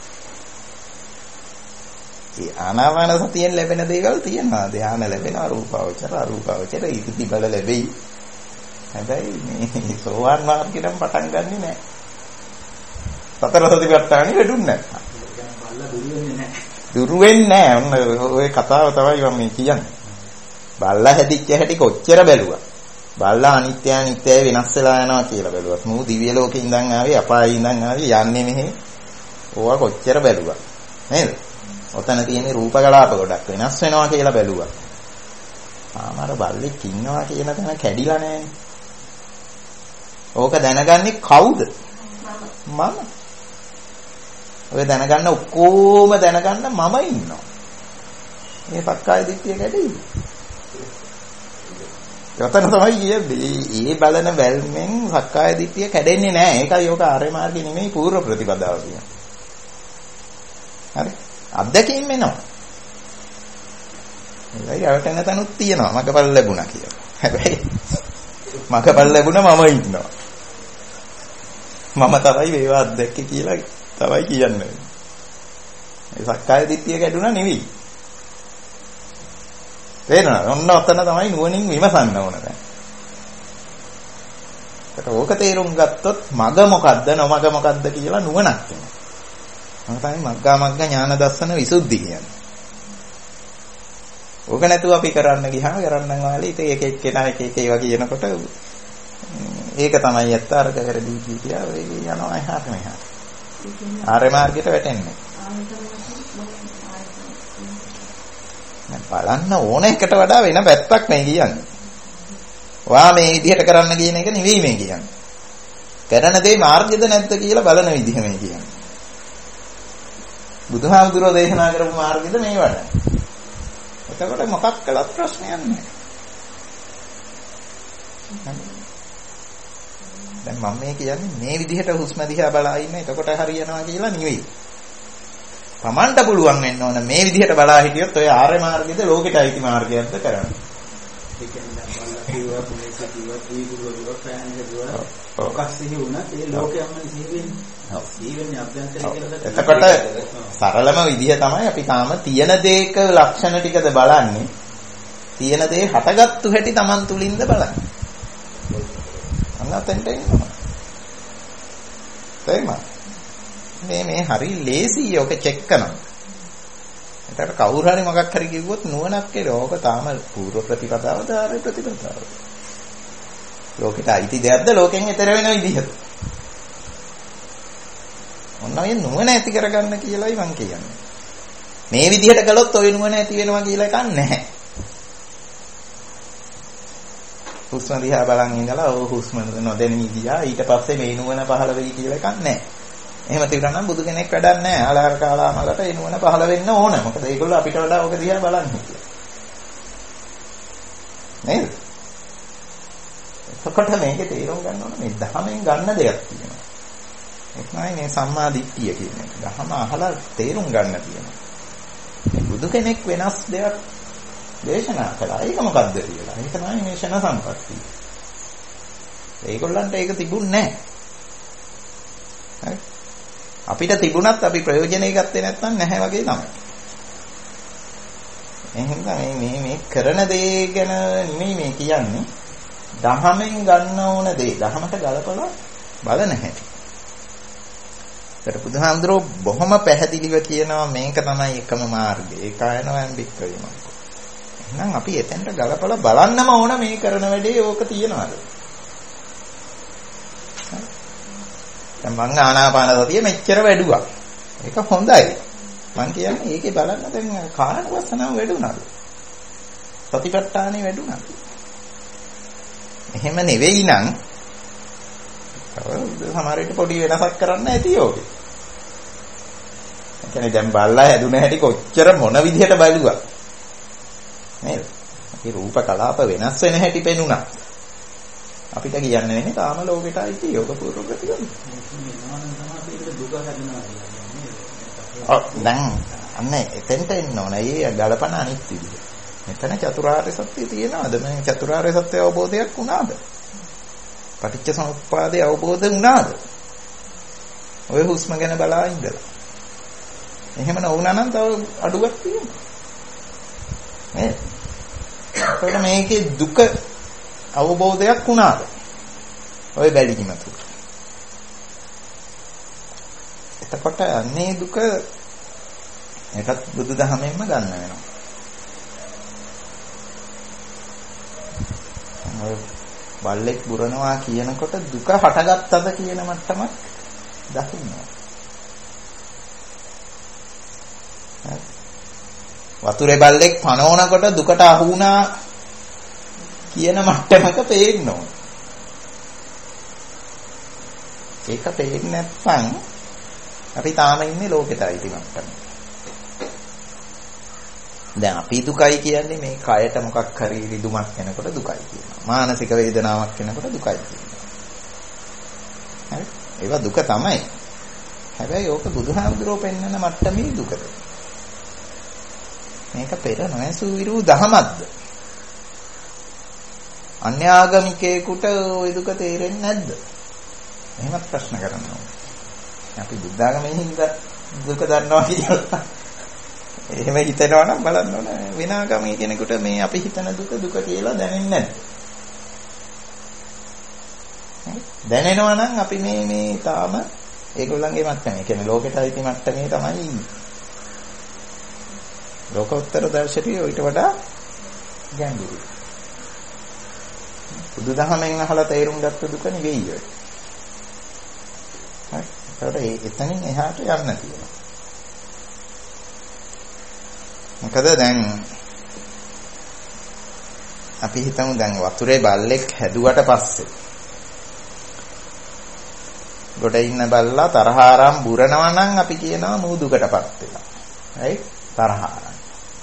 ඒ ආනාපාන සතියෙන් ලැබෙන දේවල් තියෙනවා. ධ්‍යාන ලැබෙනවා, රූපාවචර, අරූපාවචර, ඉතිති බල ලැබෙයි. හැබැයි මේ සෝවාන් මාර්ගයෙන් පටන් ගන්නෙ නෑ. සතර සතිපට්ඨානෙ වැඩුන්නේ නැහැ. දුරු වෙන්නේ නැහැ. ඔන්න ඔය කතාව තමයි මම මේ කියන්නේ. බල්ලා හැදිච්ච හැටි කොච්චර බැලුවා. බල්ලා අනිත්‍ය අනිත්‍යයි වෙනස් වෙලා යනවා කියලා බැලුවා. මූ දිව්‍ය ලෝකේ ඉඳන් ආවේ අපායේ ඉඳන් ආවේ යන්නේ මෙහෙ. ඕවා කොච්චර බැලුවා. නේද? ඔතන තියෙන රූප කලාප ගොඩක් වෙනස් වෙනවා කියලා බැලුවා. ආමර බල්ලෙක් ඉන්නවා කියන තැන කැඩිලා නැහැ. ඕක දැනගන්නේ කවුද? මම. ඔය දැනගන්න ඔක්කොම දැනගන්න මම ඉන්නවා. මේ පක්කාය දිට්ඨිය කැඩෙයි. යතන තමයි කියන්නේ. ඒ බලන බැල්මෙන් සක්කාය දිට්ඨිය කැඩෙන්නේ නැහැ. ඒකයි ඔක ආර්ය මාර්ගය නෙමෙයි පූර්ව ප්‍රතිපදාව කියන්නේ. හරි. අත්දැකීම් එනවා. ඒයි රටෙන් තනුත් තියෙනවා. මගපල් ලැබුණා කියලා. හැබැයි මගපල් ලැබුණා මම ඉන්නවා. මම තමයි මේවා අත්දැක්කේ කියලා තමයි කියන්නේ. ඒ සක්කාය දිට්ඨිය කැඩුණා නෙවෙයි. තේරෙනවද? ඔන්න ඔතන තමයි නුවණින් විමසන්න ඕන දැන්. ඒක ඕක තේරුම් ගත්තොත් මග මොකද්ද නොමග මොකද්ද කියලා නුවණක් එනවා. මම තමයි මග්ගා මග්ග ඥාන දර්ශන විසුද්ධි කියන්නේ. ඕක නැතුව අපි කරන්න ගියාම කරන්නම් වාලේ ඉතින් එක එක්කෙනා එක එක ඒවා කියනකොට ඒක තමයි ඇත්ත අරක කරදී කියලා ඒ යනවා එහාට මෙහාට. ආර්ය මාර්ගයට වැටෙන්නේ. බලන්න ඕන එකට වඩා වෙන පැත්තක් මේ කියන්නේ. ඔයා මේ විදිහට කරන්න කියන එක නෙවෙයි මේ කියන්නේ. කරන දේ මාර්ගයද නැද්ද කියලා බලන විදිහ මේ කියන්නේ. බුදුහාමුදුරෝ දේශනා කරපු මාර්ගයද මේ වඩා. එතකොට මොකක් කළත් ප්‍රශ්නයක් නැහැ. දැන් මම මේ කියන්නේ මේ විදිහට හුස්ම දිහා බලා ඉන්න එතකොට හරියනවා කියලා නෙවෙයි. Tamanට පුළුවන් වෙන්න ඕන මේ විදිහට බලා හිටියොත් ඔය ආර්ය මාර්ගයේද ලෝකෙට අයිති මාර්ගයක්ද කරන්නේ. ඒ කියන්නේ බලලා කිව්වා පුනේක කිව්වා දීගුරුවෝ ප්‍රෑන්ජ කිව්වා ඔකස් සිහි වුණා ඒ ලෝකෙම සිහි වෙන්නේ. ඔව් සිහි වෙන්නේ අභ්‍යන්තරේ කියලා. එතකොට සරලම විදිහ තමයි අපි තාම තියෙන දේක ලක්ෂණ ටිකද බලන්නේ. තියෙන දේ හටගත්තු හැටි Taman තුලින්ද බලන්නේ. අන්නතෙන්ට එනවා. තේරුණා? මේ මේ හරි ලේසි ඔක චෙක් කරනවා. එතකොට කවුරු හරි මොකක් හරි කිව්වොත් නුවණක් කියලා ඕක තාම පූර්ව ප්‍රතිපදාවද ආර්ය ප්‍රතිපදාවද? ලෝකෙට අයිති දෙයක්ද ලෝකෙන් ඈතර වෙන විදිහද? ඔන්න ඔය නුවණ ඇති කරගන්න කියලායි මම කියන්නේ. මේ විදිහට කළොත් ඔය නුවණ ඇති වෙනවා කියලා එකක් නැහැ. හුස්ම දිහා බලන් ඉඳලා ඔව් හුස්ම නොදැනී ගියා ඊට පස්සේ මේ නුවණ පහළ වෙයි කියලා එකක් නැහැ. එහෙම තිබුණා නම් බුදු කෙනෙක් වැඩක් නැහැ. ආලාර කාලාමලට ඒ නුවණ පහළ වෙන්න ඕන. මොකද ඒගොල්ලෝ අපිට වඩා ඔක දිහා බලන්නේ කියලා. නේද? එතකොට මේකේ තේරුම් ගන්න ඕන මේ ධහමෙන් ගන්න දෙයක් තියෙනවා. ඒක නයි මේ සම්මා දිට්ඨිය කියන එක. ධහම අහලා තේරුම් ගන්න තියෙනවා. මේ බුදු කෙනෙක් වෙනස් දෙයක් දේශනා කළා. ඒක මොකද්ද කියලා. ඒක තමයි මේ ෂණ සම්පත්තිය. ඒගොල්ලන්ට ඒක තිබුණේ නැහැ. අපිට තිබුණත් අපි ප්‍රයෝජනෙ ගත්තේ නැත්නම් නැහැ වගේ තමයි. එහෙනම් මේ මේ මේ කරන දේ ගැන නෙමෙයි මේ කියන්නේ. දහමෙන් ගන්න ඕන දේ දහමට ගලපලා බලන හැටි. ඒකට බුදුහාමුදුරෝ බොහොම පැහැදිලිව කියනවා මේක තමයි එකම මාර්ගය. ඒකායනවයන් බික්කවේ මාර්ගය. එහෙනම් අපි එතෙන්ට ගලපලා බලන්නම ඕන මේ කරන වැඩේ ඕක තියනවාද? දැන් මං ආනාපාන සතිය මෙච්චර වැඩුවා. ඒක හොඳයි. මං කියන්නේ ඒකේ බලන්න දැන් කායවසනාව වැඩුණාද? සතිපට්ඨානෙ වැඩුණාද? එහෙම නෙවෙයි නම් සමහර විට පොඩි වෙනසක් කරන්න ඇති ඕකේ. ඒ කියන්නේ දැන් බල්ලා හැදුන හැටි කොච්චර මොන විදිහට බලුවා. නේද? ඒ රූප කලාප වෙනස් වෙන හැටි පෙනුණා. අපිට කියන්න වෙන්නේ තාම ලෝකෙට අයිති යෝග පූර්ව ප්‍රතිගමන. ඔව් දැන් අන්න එතෙන්ට එන්න ඕන. ඒ ගලපන අනිත් විදිහ. මෙතන චතුරාර්ය සත්‍ය තියෙනවද? මේ චතුරාර්ය සත්‍ය අවබෝධයක් වුණාද? පටිච්ච සමුප්පාදේ අවබෝධ වුණාද? ඔය හුස්ම ගැන බලා ඉඳලා. එහෙම නොවුණා නම් තව අඩුවක් තියෙනවා. නේද? ඒකට මේකේ දුක අවබෝධයක් වුණාද? ඔය බැලිගිම තුල. එතකොට අන්නේ දුක ඒකත් බුදුදහමෙන්ම ගන්න වෙනවා. ඔය බල්ලෙක් බුරනවා කියනකොට දුක හටගත්තද කියන මට්ටමක් දකින්නවා. වතුරේ බල්ලෙක් පනවනකොට දුකට අහු වුණා කියන මට්ටමක පේන්න ඕන. ඒක පේන්නේ නැත්නම් අපි තාම ඉන්නේ ලෝකෙට අයිති මට්ටමේ. දැන් අපි දුකයි කියන්නේ මේ කයට මොකක් හරි රිදුමක් වෙනකොට දුකයි කියනවා. මානසික වේදනාවක් වෙනකොට දුකයි කියනවා. හරි? ඒවා දුක තමයි. හැබැයි ඕක බුදුහාමුදුරුවෝ පෙන්වන මට්ටමේ දුකද? මේක පෙර නොඇසු විරු දහමක්ද? අන්‍යාගමිකයෙකුට ওই දුක තේරෙන්නේ නැද්ද? එහෙමත් ප්‍රශ්න කරනවා. අපි බුද්ධාගමේ හින්දා දුක දන්නවා කියලා එහෙම හිතනවා නම් බලන්න ඕන විනාගමී කෙනෙකුට මේ අපි හිතන දුක දුක කියලා දැනෙන්නේ නැහැ. දැනෙනවා නම් අපි මේ මේ තාම ඒගොල්ලන්ගේ මට්ටමේ කියන්නේ ලෝකෙට අයිති මට්ටමේ තමයි ඉන්නේ. ලෝකෝත්තර දර්ශනයේ ඊට වඩා ගැඹුරුයි. බුදුදහමෙන් අහලා තේරුම් ගත්ත දුක නෙවෙයි ඔය. හරි. ඒකට එතනින් එහාට යන්න තියෙනවා. මොකද දැන් අපි හිතමු දැන් වතුරේ බල්ලෙක් හැදුවට පස්සේ ගොඩ ඉන්න බල්ලා තරහාරම් බුරනවා නම් අපි කියනවා මූ දුකටපත් වෙලා. right? තරහාරම්.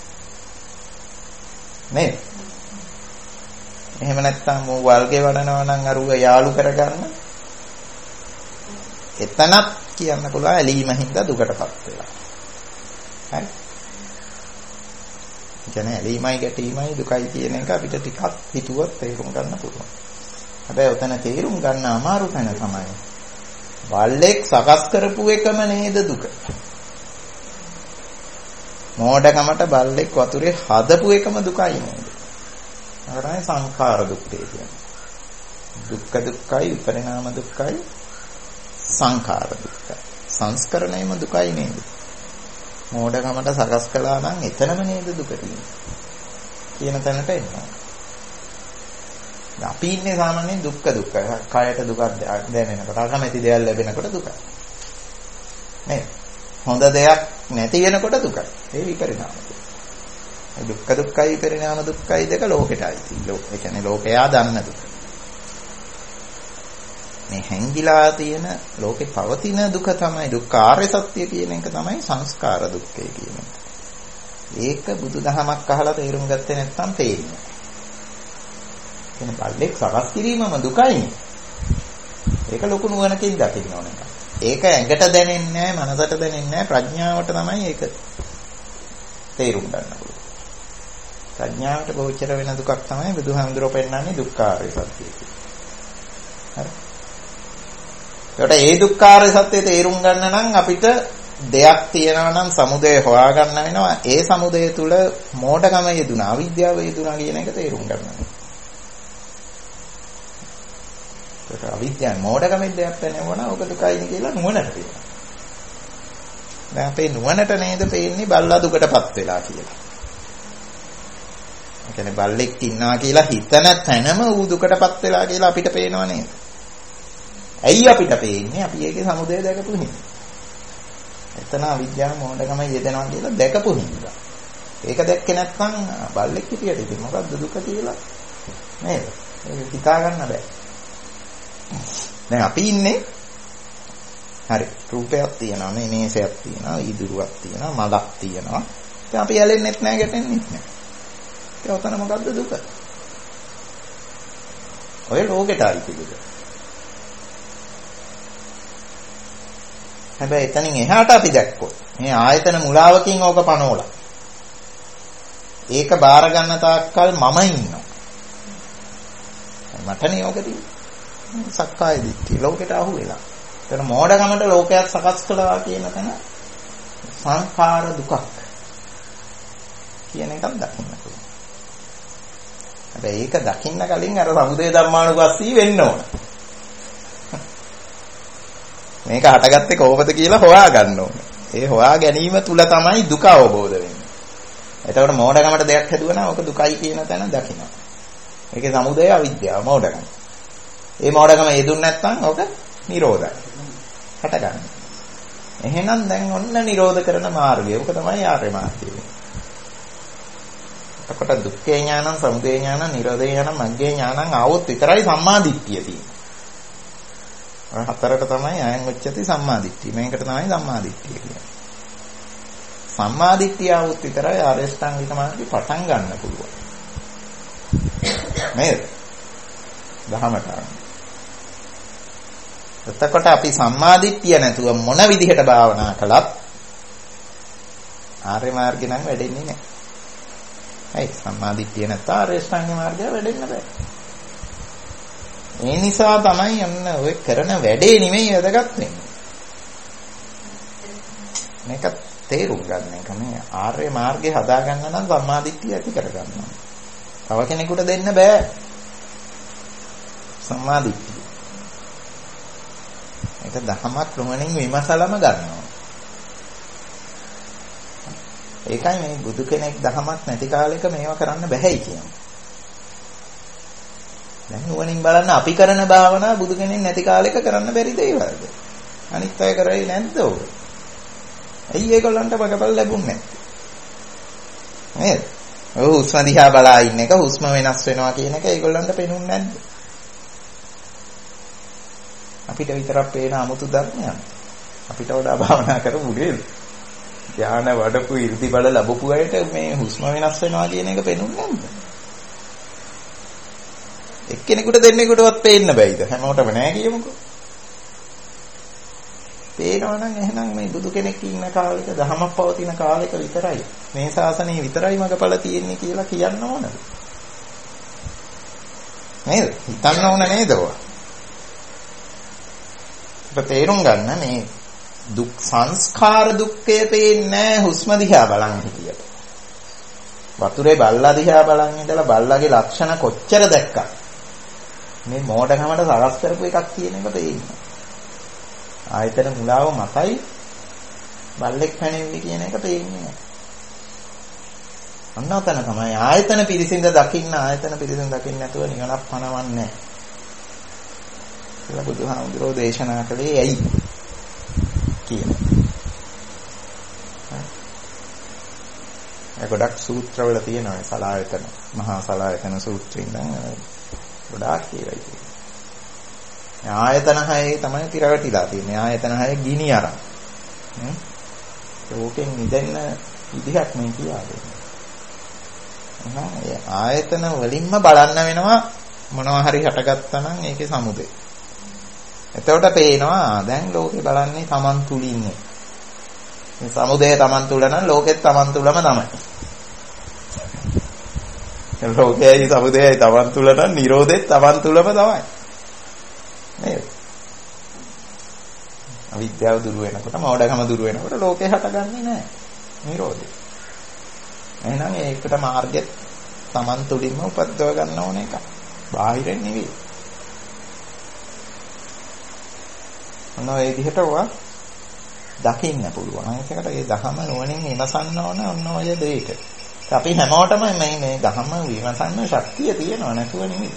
නේ? එහෙම නැත්නම් මූ වල්ගේ වඩනවා නම් අරුව යාලු කරගන්න. එතනත් කියන්න පුළුවන් ඇලීම හින්දා දුකටපත් වෙලා. හරි? කියන්නේ ඇලීමයි ගැටීමයි දුකයි කියන එක අපිට ටිකක් හිතුවොත් තේරුම් ගන්න පුළුවන්. හැබැයි උතන තේරුම් ගන්න අමාරු තැන තමයි බල්ලෙක් සකස් කරපු එකම නේද දුක. මෝඩකමට බල්ලෙක් වතුරේ හදපු එකම දුකයි නේද? අරයි සංඛාර දුක්ඛය කියන්නේ. දුක්ඛ දුක්ඛයි විපරිණාම දුක්ඛයි සංඛාර දුක්ඛයි. සංස්කරණයම දුකයි නේද? මෝඩකමට සකස් කළා නම් එතනම නේද දුක තියෙන්නේ. කියන තැනට එනවා. අපි ඉන්නේ සාමාන්‍යයෙන් දුක්ඛ දුක්ඛ. කයට දුකක් දැනෙනකොට, අකමැති දෙයක් ලැබෙනකොට දුකයි. නේද? හොඳ දෙයක් නැති වෙනකොට දුකයි. ඒ විපරිණාම දුක. ඒ දුක්ඛ දුක්ඛයි විපරිණාම දුක්ඛයි දෙක ලෝකෙටයි තියෙන්නේ. ඒ කියන්නේ ලෝකයා දන්න දුක. මේ හැංගිලා තියෙන ලෝකේ පවතින දුක තමයි දුක්ඛ ආර්ය සත්‍ය කියන එක තමයි සංස්කාර දුක්ඛය කියන එක. ඒක බුදුදහමක් අහලා තේරුම් ගත්තේ නැත්නම් තේරෙන්නේ නැහැ. කියන බල්ලෙක් සකස් කිරීමම දුකයි. ඒක ලොකු නුවණකින් දකින්න ඕන එක. ඒක ඇඟට දැනෙන්නේ නැහැ, මනසට දැනෙන්නේ නැහැ, ප්‍රඥාවට තමයි ඒක තේරුම් ගන්න පුළුවන්. ප්‍රඥාවට ගෝචර වෙන දුකක් තමයි බුදුහාමුදුරුවෝ පෙන්නන්නේ දුක්ඛ ආර්ය සත්‍ය කියලා. හරි. ඒකට ඒ දුක්ඛාර සත්‍ය තේරුම් ගන්න නම් අපිට දෙයක් තියෙනවා නම් සමුදය හොයා ගන්න වෙනවා. ඒ සමුදය තුල මෝඩකම යෙදුනා, අවිද්‍යාව යෙදුනා කියන එක තේරුම් ගන්න ඕනේ. ඒක අවිද්‍යාව මෝඩකමෙන් දෙයක් වෙනවනම් ඔක දුකයි කියලා නුවණට පේනවා. දැන් අපේ නුවණට නේද පේන්නේ බල්ලා දුකටපත් වෙලා කියලා. ඒ කියන්නේ බල්ලෙක් ඉන්නවා කියලා හිතන තැනම ඌ දුකටපත් වෙලා කියලා අපිට පේනව නේද? ඇයි අපිට පේන්නේ? අපි ඒකේ සමුදය දැකපු හින්දා. එතන අවිද්‍යාව මොඩකම යෙදෙනවා කියලා දැකපු හින්දා. ඒක දැක්කේ නැත්නම් බල්ලෙක් හිටියට ඉතින් මොකද්ද දුක කියලා නේද? ඒක හිතා ගන්න බෑ. දැන් අපි ඉන්නේ හරි රූපයක් තියෙනවා, මේ මේසයක් තියෙනවා, ඉදුරුවක් තියෙනවා, මලක් තියෙනවා. ඉතින් අපි ඇලෙන්නෙත් නැහැ, ගැටෙන්නෙත් නැහැ. ඒක උතන මොකද්ද දුක? ඔය ලෝකෙට ආйти දුක. හැබැයි එතනින් එහාට අපි දැක්කොත් මේ ආයතන මුලාවකින් ඕක පනෝලා. ඒක බාර ගන්න තාක්කල් මම ඉන්නවා. මටනේ ඕක තියෙන්නේ. සක්කාය දිට්ඨිය ලෝකෙට අහු වෙලා. ඒතර මෝඩකමට ලෝකයක් සකස් කළා කියන තැන සංඛාර දුකක් කියන එකක් දකින්න පුළුවන්. හැබැයි ඒක දකින්න කලින් අර සමුදය ධර්මානුපස්සී වෙන්න ඕන. මේක හටගත්තේ කොහොමද කියලා හොයා ගන්න ඕනේ. ඒ හොයා ගැනීම තුල තමයි දුක අවබෝධ වෙන්නේ. එතකොට මෝඩකමට දෙයක් හැදුවනම් ඔක දුකයි කියන තැන දකින්න. මේකේ සමුදය අවිද්‍යාව මෝඩකම. ඒ මෝඩකම යෙදුන්නේ නැත්නම් ඔක නිරෝධයි. හටගන්න. එහෙනම් දැන් ඔන්න නිරෝධ කරන මාර්ගය. ඔක තමයි ආර්ය මාර්ගය. එතකොට දුක්ඛේ ඥානං, සමුදය ඥානං, නිරෝධේ ඥානං, මග්ගේ ඥානං ආවොත් විතරයි සම්මා දිට්ඨිය තියෙන්නේ. හතරට තමයි අයං උච්චති සම්මා දිට්ඨිය. මේකට තමයි සම්මා දිට්ඨිය කියන්නේ. සම්මා දිට්ඨිය આવුත් විතරයි ආර්ය ශ්‍රාංගික මාර්ගය පටන් ගන්න පුළුවන්. නේද? දහමට. එතකොට අපි සම්මා දිට්ඨිය නැතුව මොන විදිහට භාවනා කළත් ආර්ය මාර්ගේ නම් වැඩෙන්නේ නැහැ. හයි සම්මා දිට්ඨිය නැත්නම් ආර්ය ශ්‍රාංගික මාර්ගය වැඩෙන්න බෑ. ඒ නිසා තමයි යන්න ඔය කරන වැඩේ නෙමෙයි වැදගත් වෙන්නේ. මේක තේරුම් ගන්න එක මේ ආර්ය මාර්ගේ හදා ගන්න නම් සම්මාදිට්ඨිය ඇති කර ගන්න ඕනේ. තව කෙනෙකුට දෙන්න බෑ සම්මාදිට්ඨිය. ඒක දහමක් නුවණින් විමසලම ගන්නවා. ඒකයි මේ බුදු කෙනෙක් දහමක් නැති කාලෙක මේවා කරන්න බෑයි කියන්නේ. දැන් නුවණින් බලන්න අපි කරන භාවනා බුදු කෙනෙක් නැති කාලෙක කරන්න බැරි දේවල්ද? අනිත් අය කරේ නැද්ද ඔය? ඇයි ඒගොල්ලන්ට බගපල් ලැබුන්නේ නැත්තේ? නේද? ඔය හුස්ම දිහා බලා ඉන්න එක හුස්ම වෙනස් වෙනවා කියන එක ඒගොල්ලන්ට පේනුන්නේ නැද්ද? අපිට විතරක් පේන 아무තු ධර්මයක්. අපිට වඩා භාවනා කරපු නේද? ධාන වඩපු 이르දි බල ලැබපු අයට මේ හුස්ම වෙනස් වෙනවා කියන එක පේනුන්නේ නැද්ද? එක්කෙනෙකුට දෙන්නෙකුටවත් පේන්න බෑයිද? හැමෝටම නෑ කියමුකෝ. පේනවා නම් එහෙනම් මේ බුදු කෙනෙක් ඉන්න කාලෙක දහමක් පවතින කාලෙක විතරයි මේ ශාසනයේ විතරයි මගපල තියෙන්නේ කියලා කියන්න ඕනද? නේද? හිතන්න ඕන නේද ඔය? අපිට තේරුම් ගන්න මේ දුක් සංස්කාර දුක්ඛය පේන්නේ හුස්ම දිහා බලන් හිටියට. වතුරේ බල්ලා දිහා බලන් ඉඳලා බල්ලාගේ ලක්ෂණ කොච්චර දැක්කා. මේ මෝඩකමට සරස් කරපු එකක් කියන එක පේන්නේ. ආයතන මුලාව මතයි බල්ලෙක් පැනෙන්නේ කියන එක පේන්නේ නැහැ. අන්න අතන තමයි ආයතන පිරිසිඳ දකින්න ආයතන පිරිසිඳ දකින්න නැතුව නිවනක් පනවන්නේ නැහැ. කියලා බුදුහාමුදුරෝ දේශනා කළේ ඇයි කියන. ඒ ගොඩක් සූත්‍රවල තියෙනවා සලායතන මහා සලායතන සූත්‍රයෙන් නම් ගොඩාක් කියලා ඉතින්. ආයතන හයේ තමයි තිරවටිලා තියෙන්නේ. ආයතන හයේ ගිනි අරන්. හ්ම්. ඒකෙන් නිදෙන්න විදිහක් මේ කියලා දෙන්නේ. එහෙනම් ආයතන වලින්ම බලන්න වෙනවා මොනවා හරි හටගත්තා නම් ඒකේ සමුදේ. එතකොට පේනවා දැන් ලෝකේ බලන්නේ Taman තුලින්නේ. මේ සමුදේ Taman තුල නම් ලෝකෙත් Taman තුලම තමයි. ලෝකයයි සමුදයයි Taman තුල නම් Nirodheත් Taman තුලම තමයි. නේද? අවිද්‍යාව දුරු වෙනකොට මෝඩකම දුරු වෙනකොට ලෝකේ හටගන්නේ නැහැ. Nirodhe. එහෙනම් ඒකට මාර්ගෙත් Taman තුලින්ම උපද්දව ගන්න ඕන එක. බාහිරින් නෙවෙයි. ඔන්න ඒ විදිහට ඔවා දකින්න පුළුවන්. ඒකට ඒ දහම නුවණින් විමසන්න ඕන ඔන්න ඔය දෙයක. අපි හැමෝටම මේ මේ දහම විමසන්න ශක්තිය තියෙනවා නැතුව නෙවෙයි.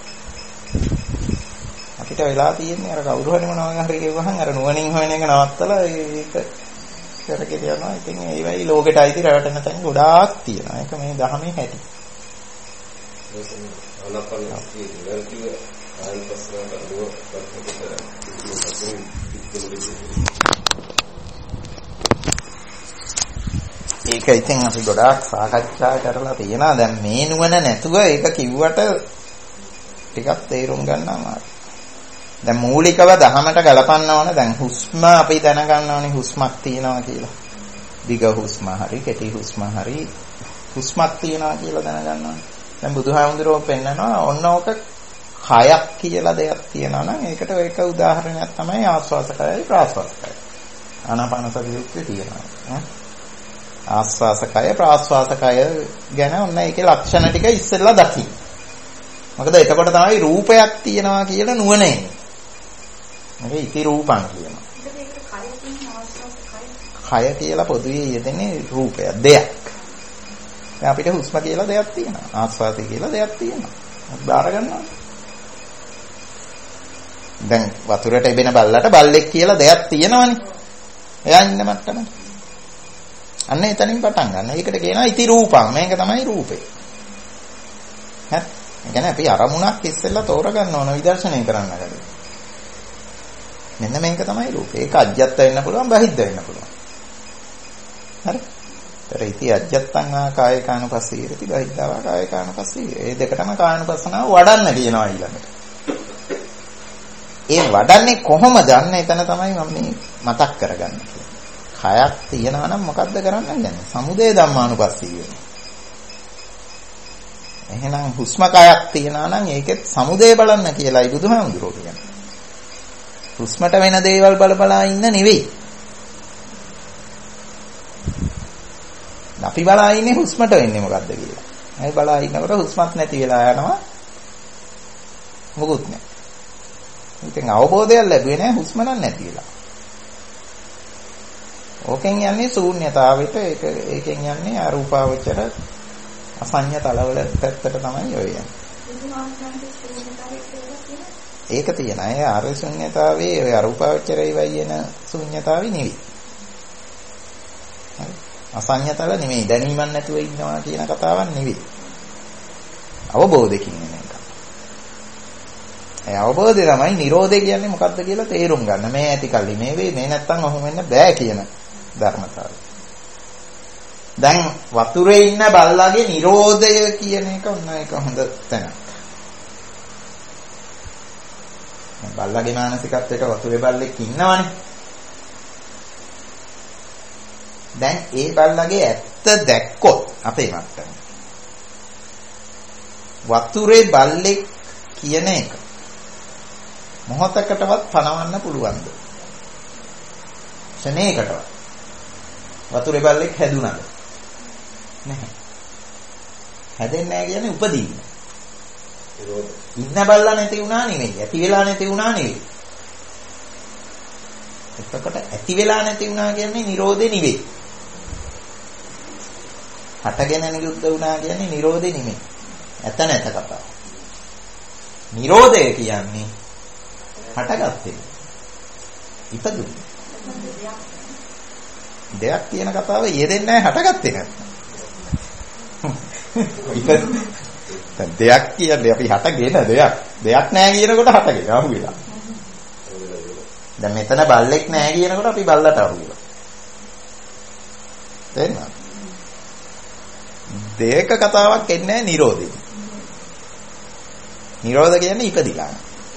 අපිට වෙලා තියෙන්නේ අර කවුරු හරි මොනවා හරි කියවහන් අර නුවණින් හොයන එක නවත්තලා ඒක කරගෙන යනවා. ඉතින් ඒ වෙයි ලෝකෙට අයිති රැවටෙන තැන් ගොඩාක් තියෙනවා. ඒක මේ දහමේ හැටි. ඒක ඉතින් අපි ගොඩාක් සාකච්ඡා කරලා තියෙනවා. දැන් මේ නුවණ නැතුව ඒක කිව්වට ටිකක් තේරුම් ගන්න අමාරුයි. දැන් මූලිකව දහමට ගලපන්න ඕන. දැන් හුස්ම අපි දැනගන්න ඕනේ හුස්මක් තියෙනවා කියලා. දිග හුස්ම හරි කෙටි හුස්ම හරි හුස්මක් තියෙනවා කියලා දැනගන්න ඕනේ. දැන් බුදුහාමුදුරුවෝ පෙන්නනවා ඔන්න ඕක කයක් කියලා දෙයක් තියෙනවා නම් ඒකට ඒක උදාහරණයක් තමයි ආස්වාසකයයි ප්‍රාස්වාසකයයි. ආනාපාන සතියේ තියෙනවා. ආස්වාසකය ප්‍රාස්වාසකය ගැන ඔන්න ඒකේ ලක්ෂණ ටික ඉස්සෙල්ලා දකින්න. මොකද එතකොට තමයි රූපයක් තියෙනවා කියලා නුවණ එන්නේ. මේක ඉති රූපං කියනවා. කය කියලා පොදුවේ යෙදෙන්නේ රූපයක් දෙයක්. දැන් අපිට හුස්ම කියලා දෙයක් තියෙනවා. ආස්වාදය කියලා දෙයක් තියෙනවා. බාර ගන්නවා. දැන් වතුරට ඉබෙන බල්ලට බල්ලෙක් කියලා දෙයක් තියෙනවනේ. එයා ඉන්න මට්ටමට. අන්න එතනින් පටන් ගන්න. ඒකට කියනවා ඉති රූපං. මේක තමයි රූපේ. හරි. ඒ කියන්නේ අපි අරමුණක් ඉස්සෙල්ලා තෝරගන්න ඕන විදර්ශනය කරන්න ගන්න. මෙන්න මේක තමයි රූපේ. ඒක අජ්ජත් වෙන්න පුළුවන්, බහිද්ද වෙන්න පුළුවන්. හරි. තර ඉති අජ්ජත්තං ආ කායකානුපස්සීරති බහිද්ධා කායකානුපස්සී. ඒ දෙකටම කායනුපස්සනාව වඩන්න කියනවා ඊළඟට. ඒ වඩන්නේ කොහොමද? අන්න එතන තමයි මම මේ මතක් කරගන්නේ. කයක් තියනවා නම් මොකද්ද කරන්න යන්නේ? සමුදය ධම්මානුපස්සී වෙනවා. එහෙනම් හුස්ම කයක් තියනවා නම් ඒකෙත් සමුදය බලන්න කියලායි බුදුහාමුදුරුවෝ කියන්නේ. හුස්මට වෙන දේවල් බල බලා ඉන්න නෙවෙයි. අපි බලා ඉන්නේ හුස්මට වෙන්නේ මොකද්ද කියලා. අපි බලා ඉන්නකොට හුස්මත් නැති වෙලා යනවා. මොකුත් නැහැ. ඉතින් අවබෝධයක් ලැබුවේ නැහැ හුස්ම නැති වෙලා. ඕකෙන් යන්නේ ශූන්‍යතාවෙට. ඒක ඒකෙන් යන්නේ අරූපාවචර අසඤ්ඤ තලවල පැත්තට තමයි ඔය යන්නේ. ඒක තියෙන අය ආර්ය ශූන්‍යතාවේ ඔය අරූපාවචරය වයින ශූන්‍යතාවේ නෙවෙයි. හරි. අසඤ්ඤතල නෙමෙයි දැනීමක් නැතුව ඉන්නවා කියන කතාවක් නෙවෙයි. අවබෝධයකින් එන එක. ඒ අවබෝධය තමයි Nirodha කියන්නේ මොකක්ද කියලා තේරුම් ගන්න. මේ ඇති කල්ලි මේ වේ මේ නැත්තම් ඔහොම වෙන්න බෑ කියන ධර්මතාවය. දැන් වතුරේ ඉන්න බල්ලාගේ Nirodha කියන එක ඔන්න ඒක හොඳ තැනක්. බල්ලාගේ මානසිකත්වයට වතුරේ බල්ලෙක් ඉන්නවනේ. දැන් ඒ බල්ලාගේ ඇත්ත දැක්කොත් අපේ මත්තම වතුරේ බල්ලෙක් කියන එක මොහොතකටවත් පනවන්න පුළුවන්ද? ක්ෂණයකටවත්. වතුරේ බල්ලෙක් හැදුනද? නැහැ. හැදෙන්නේ නැහැ කියන්නේ උපදින්න. ඉන්න බල්ලා නැති වුණා නෙවෙයි. ඇති වෙලා නැති වුණා නෙවෙයි. එතකොට ඇති වෙලා නැති වුණා කියන්නේ Nirodhe නෙවෙයි. හටගෙන නිරුද්ධ වුණා කියන්නේ Nirodhe නෙමෙයි. ඇත නැත කතාව. Nirodhe කියන්නේ හටගත්තේ. ඉපදුනේ. දෙයක් කියන කතාව යෙදෙන්නේ නැහැ හටගත්තේ නැත්නම්. දෙයක් කියන්නේ අපි හටගෙන දෙයක්. දෙයක් නැහැ කියනකොට හටගෙන අහු වෙලා. දැන් මෙතන බල්ලෙක් නැහැ කියනකොට අපි බල්ලට අහු වෙලා. තේරෙනවද? දෙයක කතාවක් එන්නේ නැහැ Nirodhe. Nirodha කියන්නේ ඉපදිලා.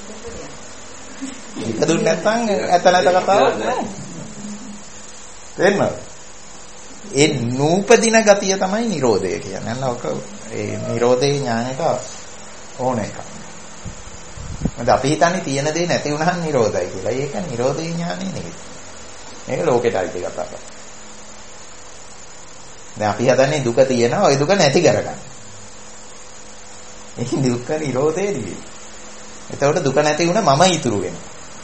ඉපදුන්නේ නැත්නම් ඇත නැත කතාවක් නෑ. තේරෙනවද? ඒ නූපදින ගතිය තමයි Nirodha කියන්නේ. අන්න ඔක ඒ Nirodhe ඥානෙට ඕන එකක්. මොකද අපි හිතන්නේ තියෙන දේ නැති වුණාම Nirodhaයි කියලා. ඒක Nirodhe ඥානෙ නෙවෙයි. මේක ලෝකෙටයි දෙක කතාවක්. දැන් අපි හදන්නේ දුක තියෙනවා, ওই දුක නැති කරගන්න. ඒක දුක්ඛ Nirodhe නෙවෙයි. එතකොට දුක නැති වුණ මම ඉතුරු වෙනවා.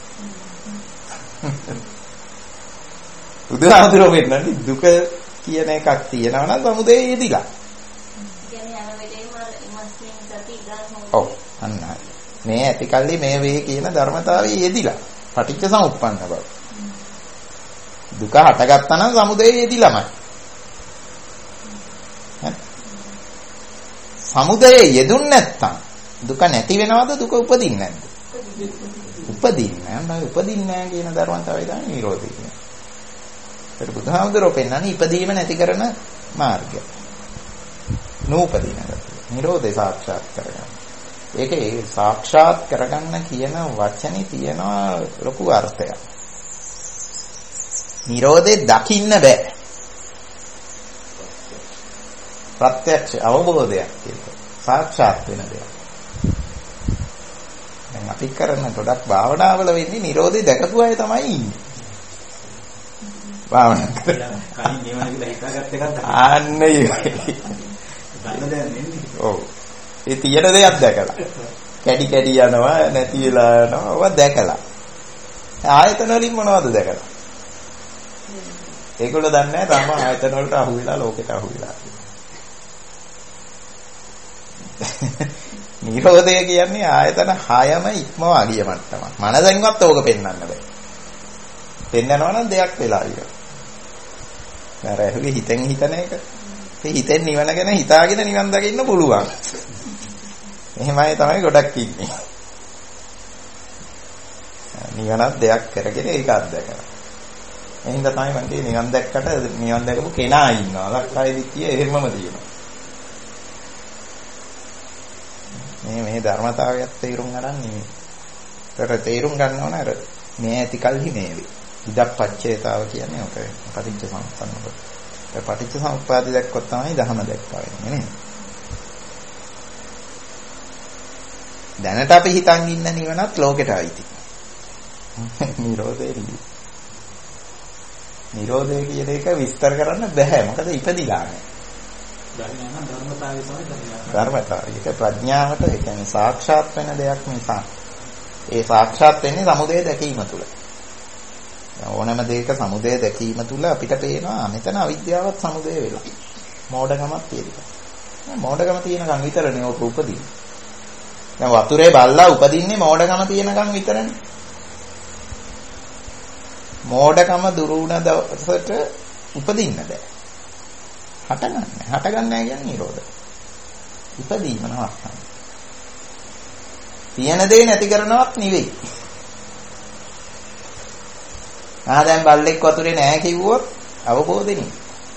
බුදුහාමුදුරුවෝ වෙන්නන්නේ දුක කියන එකක් තියෙනවා නම් සමුදය යෙදිලා. කියන්නේ යන වෙලේම ඉමස්මින් සති ගන්න ඔව් අන්න හරි. මේ ඇති කල්ලි මේ වේ කියන ධර්මතාවයේ යෙදිලා. පටිච්ච සමුප්පන්න බව. දුක හටගත්තා නම් සමුදය යෙදිලාමයි. සමුදය යෙදුන් නැත්තම් දුක නැති වෙනවද දුක උපදින්නේ නැද්ද? උපදින්නේ නැහැ. උපදින්නේ නැහැ කියන ධර්මතාවය තමයි Nirodha කියන්නේ. ඒක බුදුහාමුදුරුවෝ පෙන්නන්නේ ඉපදීම නැති කරන මාර්ගය. නූපදින ගතිය. Nirodha සාක්ෂාත් කරගන්න. ඒකේ සාක්ෂාත් කරගන්න කියන වචනේ තියෙන ලොකු අර්ථයක්. Nirodhe දකින්න බෑ. ප්‍රත්‍යක්ෂ අවබෝධයක් ඒක. සාක්ෂාත් වෙන දෙයක්. දැන් අපි කරන ගොඩක් භාවනාවල වෙන්නේ Nirodhe දැකපු අය තමයි ඉන්නේ. භාවනා කරලා කලින් නිවන කියලා හිතාගත්ත එකක් අන්න ඒක. ගන්න දෙයක් නෙන්නේ. ඔව්. ඒ තියෙන දෙයක් දැකලා. කැඩි කැඩි යනවා නැති වෙලා යනවා ඔවා දැකලා. ආයතන වලින් මොනවද දැකලා? ඒගොල්ලෝ දන්නේ නැහැ තාම ආයතන වලට අහු වෙලා ලෝකෙට අහු වෙලා. Nirodha කියන්නේ ආයතන හයම ඉක්මවා ගිය මට්ටමක්. මනසෙන්වත් ඕක පෙන්වන්න බෑ. පෙන්නනවා නම් දෙයක් වෙලා ඉවරයි. නේද? ඇහුවේ හිතෙන් හිතන එක. ඒ හිතෙන් නිවන ගැන හිතාගෙන නිවන් දකින්න පුළුවන්. එහෙමයි තමයි ගොඩක් ඉන්නේ. නිවනක් දෙයක් කරගෙන ඒක අත්දැකලා. එහෙනම් තමයි මම කියන්නේ නිවන් දැක්කට නිවන් දැකපු කෙනා ඉන්නවා. ලක්කයි දික්කිය එහෙමම තියෙනවා. මේ මේ ධර්මතාවයත් තේරුම් ගන්න නෙමෙයි. ඒතර තේරුම් ගන්න ඕන අර මේ ඇති කල්හි මේවි. ඉදප්පච්චේතාව කියන්නේ ඔක පටිච්ච සමුප්පන්න කොට. ඒ පටිච්ච සමුප්පාදය දැක්කොත් තමයි ධහම දැක්කා වෙන්නේ නේද? දැනට අපි හිතන් ඉන්න නිවනත් ලෝකෙට අයිති. Nirodhe නෙවෙයි. නිරෝධය කියන එක විස්තර කරන්න බෑ. මොකද ඉපදිලා නැහැ. දකින්න ධර්මතාවය තමයි දකින්න. ධර්මතාවය. ඒක ප්‍රඥාවට ඒ කියන්නේ සාක්ෂාත් වෙන දෙයක් නිසා. ඒ සාක්ෂාත් වෙන්නේ සමුදය දැකීම තුළ. ඕනෑම දෙයක සමුදය දැකීම තුළ අපිට පේනවා මෙතන අවිද්‍යාවත් සමුදය වෙලා. මෝඩකමක් තියෙනවා. මෝඩකම තියෙනකන් විතරනේ ඔක උපදින්නේ. දැන් වතුරේ බල්ලා උපදින්නේ මෝඩකම තියෙනකන් විතරනේ. මෝඩකම දුරු වුණ දවසට උපදින්න බෑ. හටගන්නේ. හටගන්නේ නැහැ කියන්නේ නිරෝධ. ඉපදීම නවත්තන්න. තියෙන දේ නැති කරනවත් නෙවෙයි. ආ දැන් බල්ලෙක් වතුරේ නැහැ කිව්වොත් අවබෝධෙන්නේ.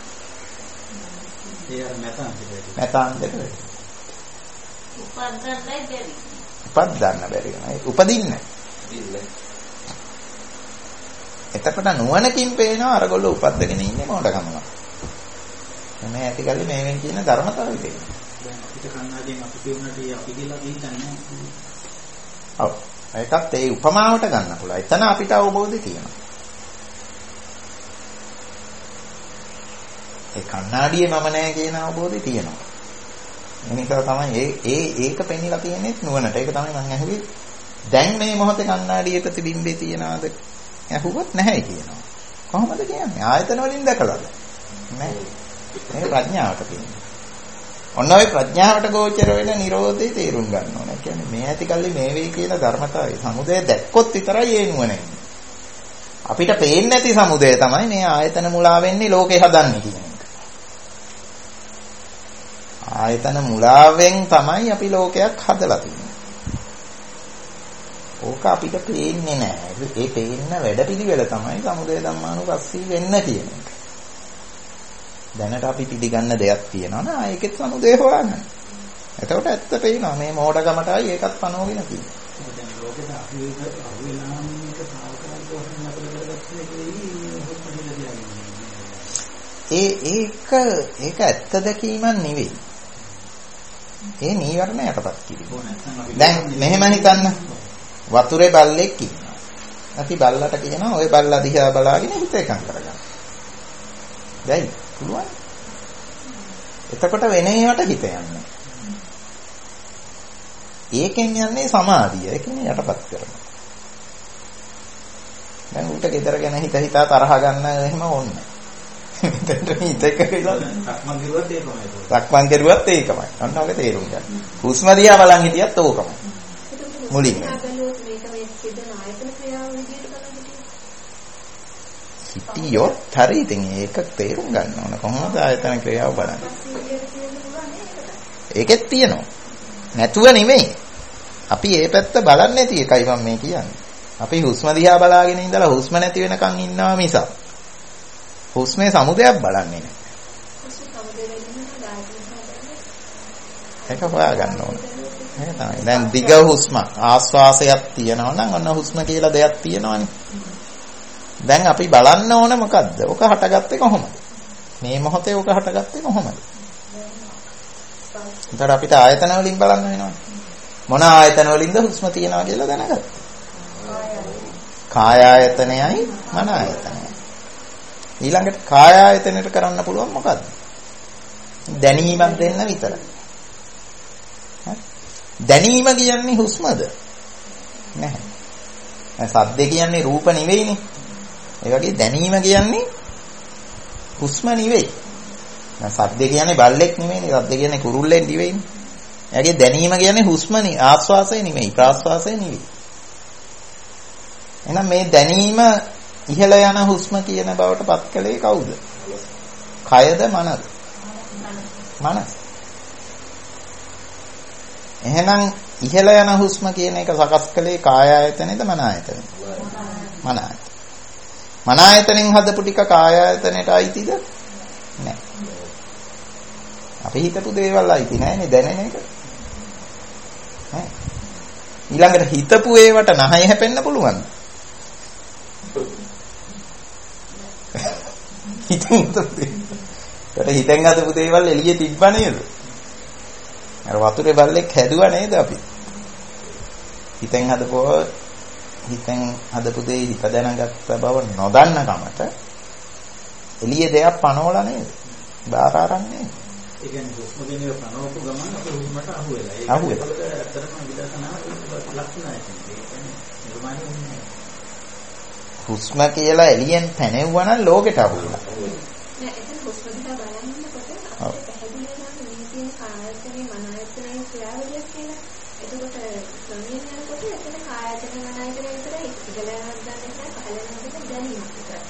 ඒ අර නැතන් දෙක. නැතන් දෙක. උපද්දන්නයි බැරි. උපද්දන්න බැරි නයි. උපදින්න. එතකොට නුවණකින් පේනවා අරගොල්ලෝ උපද්දගෙන ඉන්නේ මොඩකමක්. මේ ඇතිකල්ලි මේවෙන් කියන ධර්මතාවය තියෙනවා. දැන් අපිට කන්නාදීන් අපි කියුණාට අපි කියලා දෙන්නේ ඔව්. ඒකත් ඒ උපමාවට ගන්න පුළුවන්. එතන අපිට අවබෝධය තියෙනවා. ඒ කන්නාඩියේ මම නැහැ කියන අවබෝධය තියෙනවා. ඒ නිසා තමයි ඒ ඒ ඒක පෙන්නලා තියෙන්නේ නුවණට. ඒක තමයි මම අහුවේ. දැන් මේ මොහොතේ කන්නාඩියේ ප්‍රතිබිම්බේ තියනවාද? ඇහුවොත් නැහැ කියනවා. කොහොමද කියන්නේ? ආයතන වලින් දැකලාද? නැහැ. මේ ප්‍රඥාවට කියන්නේ. ඔන්න ඔය ප්‍රඥාවට ගෝචර වෙන Nirodhe තේරුම් ගන්න ඕනේ. ඒ කියන්නේ මේ ඇතිකල්ලි මේ වේ කියන ධර්මතාවය. සමුදය දැක්කොත් විතරයි ඒ නුවණ එන්නේ. අපිට පේන්නේ නැති සමුදය තමයි මේ ආයතන මුලා වෙන්නේ ලෝකේ හදන්නේ කියන එක. ආයතන මුලාවෙන් තමයි අපි ලෝකයක් හදලා තියෙන්නේ. ඕක අපිට පේන්නේ නැහැ. ඒ පේන්න වැඩපිළිවෙල තමයි සමුදය ධම්මානුපස්සී වෙන්න කියන එක. දැනට අපි පිළිගන්න දෙයක් තියෙනවා නේ ආයෙකෙත් සමුදය හොයන්න. එතකොට ඇත්ත පේනවා මේ මෝඩකමටයි ඒකත් පනෝගෙන තියෙන්නේ. දැන් ලෝකෙට අපි අහුවෙනා මේක සාවකාලික වශයෙන් අපිට කරගත්තේ ඒ ඒක ඒක ඇත්ත දැකීමක් නෙවෙයි. ඒ නීවරණ යටපත් කිරීම. දැන් මෙහෙම හිතන්න. වතුරේ බල්ලෙක් ඉන්නවා. අපි බල්ලට කියනවා ඔය බල්ලා දිහා බලාගෙන හිත එකඟ කරගන්න. දැයි පුළුවන්. එතකොට වෙන ඒවට හිත යන්නේ. ඒකෙන් යන්නේ සමාධිය. ඒ කියන්නේ යටපත් කරනවා. දැන් උන්ට ගෙදර ගැන හිත හිතා තරහ ගන්න එහෙම ඕනේ. මෙතනට හිත එක කියලා රක්මන් කරුවත් ඒකමයි. රක්මන් කරුවත් ඒකමයි. අන්න ඔක තේරුම් ගන්න. හුස්ම දිහා බලන් හිටියත් ඕකමයි. මුලින්ම හිටියොත් හරි ඉතින් ඒක තේරුම් ගන්න ඕන කොහොමද ආයතන ක්‍රියාව බලන්නේ. ඒකෙත් තියෙනවා. නැතුව නෙමෙයි. අපි ඒ පැත්ත බලන්නේ නැති එකයි මම මේ කියන්නේ. අපි හුස්ම දිහා බලාගෙන ඉඳලා හුස්ම නැති වෙනකන් ඉන්නවා මිසක් හුස්මේ සමුදයක් බලන්නේ නැහැ. ඒක හොයා ගන්න ඕන. ඒක තමයි. දැන් දිග හුස්ම ආස්වාසයක් තියෙනවා නම් අන්න හුස්ම කියලා දෙයක් තියෙනවානේ. දැන් අපි බලන්න ඕන මොකද්ද? ඔක හටගත්තේ කොහොමද? මේ මොහොතේ ඔක හටගත්තේ කොහොමද? එතකොට අපිට ආයතන වලින් බලන්න වෙනවා. මොන ආයතන වලින්ද හුස්ම තියනවා කියලා දැනගත්තා. කාය ආයතනයයි මන ආයතනයයි. ඊළඟට කාය ආයතනෙට කරන්න පුළුවන් මොකද්ද? දැනීමක් දෙන්න විතරයි. දැනීම කියන්නේ හුස්මද? නැහැ. සද්ද කියන්නේ රූප නෙවෙයිනේ. ඒ වගේ දැනීම කියන්නේ හුස්ම නෙවෙයි. දැන් සද්ද කියන්නේ බල්ලෙක් නෙවෙයිනේ. සද්ද කියන්නේ කුරුල්ලෙක් නෙවෙයිනේ. එයාගේ දැනීම කියන්නේ හුස්ම නෙවෙයි. ආස්වාසය නෙවෙයි. ප්‍රාස්වාසය නෙවෙයි. එහෙනම් මේ දැනීම ඉහළ යන හුස්ම කියන බවට පත් කළේ කවුද? කයද මනද? මනස. එහෙනම් ඉහළ යන හුස්ම කියන එක සකස් කළේ කාය ආයතනේද මන ආයතනේද? මන ආයතන. මන ආයතනෙන් හදපු ටික කාය ආයතනයට අයිතිද? නැහැ. අපි හිතපු දේවල් අයිති නැහැනේ දැනෙන එක. නෑ. ඊළඟට හිතපු ඒවට නහය හැපෙන්න පුළුවන්ද? හිතෙන් හිතෙන් හදපු දේවල් එළියේ තිබ්බ නේද? අර වතුරේ බල්ලෙක් හැදුවා නේද අපි? හිතෙන් හදපුවා, හිතෙන් හදපු දේ හිත දැනගත්ත බව නොදන්න කමට, හිතෙන් හදපු දේ හිතෙන් හදපු දේ හිත දැනගත්ත බව නොදන්න කමට, හිතෙන් හදපු දේ හිත දැනගත්ත බව නොදන්න කමට, හිතෙන් හදපු දේ හිත දැනගත්ත බව නොදන්න කමට, එළියේ දෙයක් පනවලා නේද? බාර අරන් නේද? ඒ කියන්නේ හුස්ම කියන එක පනවපු ගමන් අපේ හුස්මට අහු වෙලා. ඒක ඇත්තටම විදර්ශනාව ලක්ෂණයි. ඒ කියන්නේ නිර්මාණය වෙන්නේ. හුස්ම කියලා එළියෙන් පැනෙවුවා නම් ලෝකෙට අහු වෙනවා. නෑ එතන හුස්ම දිහා බලනකොට අපිට පැහැදිලි වෙනවා මේ තියෙන කායතනේ මනෝයතනේ ක්‍රියාවලියක් කියලා. එතකොට ක්‍රමයෙන් යනකොට එතන කායතන මනෝයතන විතරයි ඉඳලාවක් ගන්න නැහැ පහළනකට දැනීමක් විතරයි.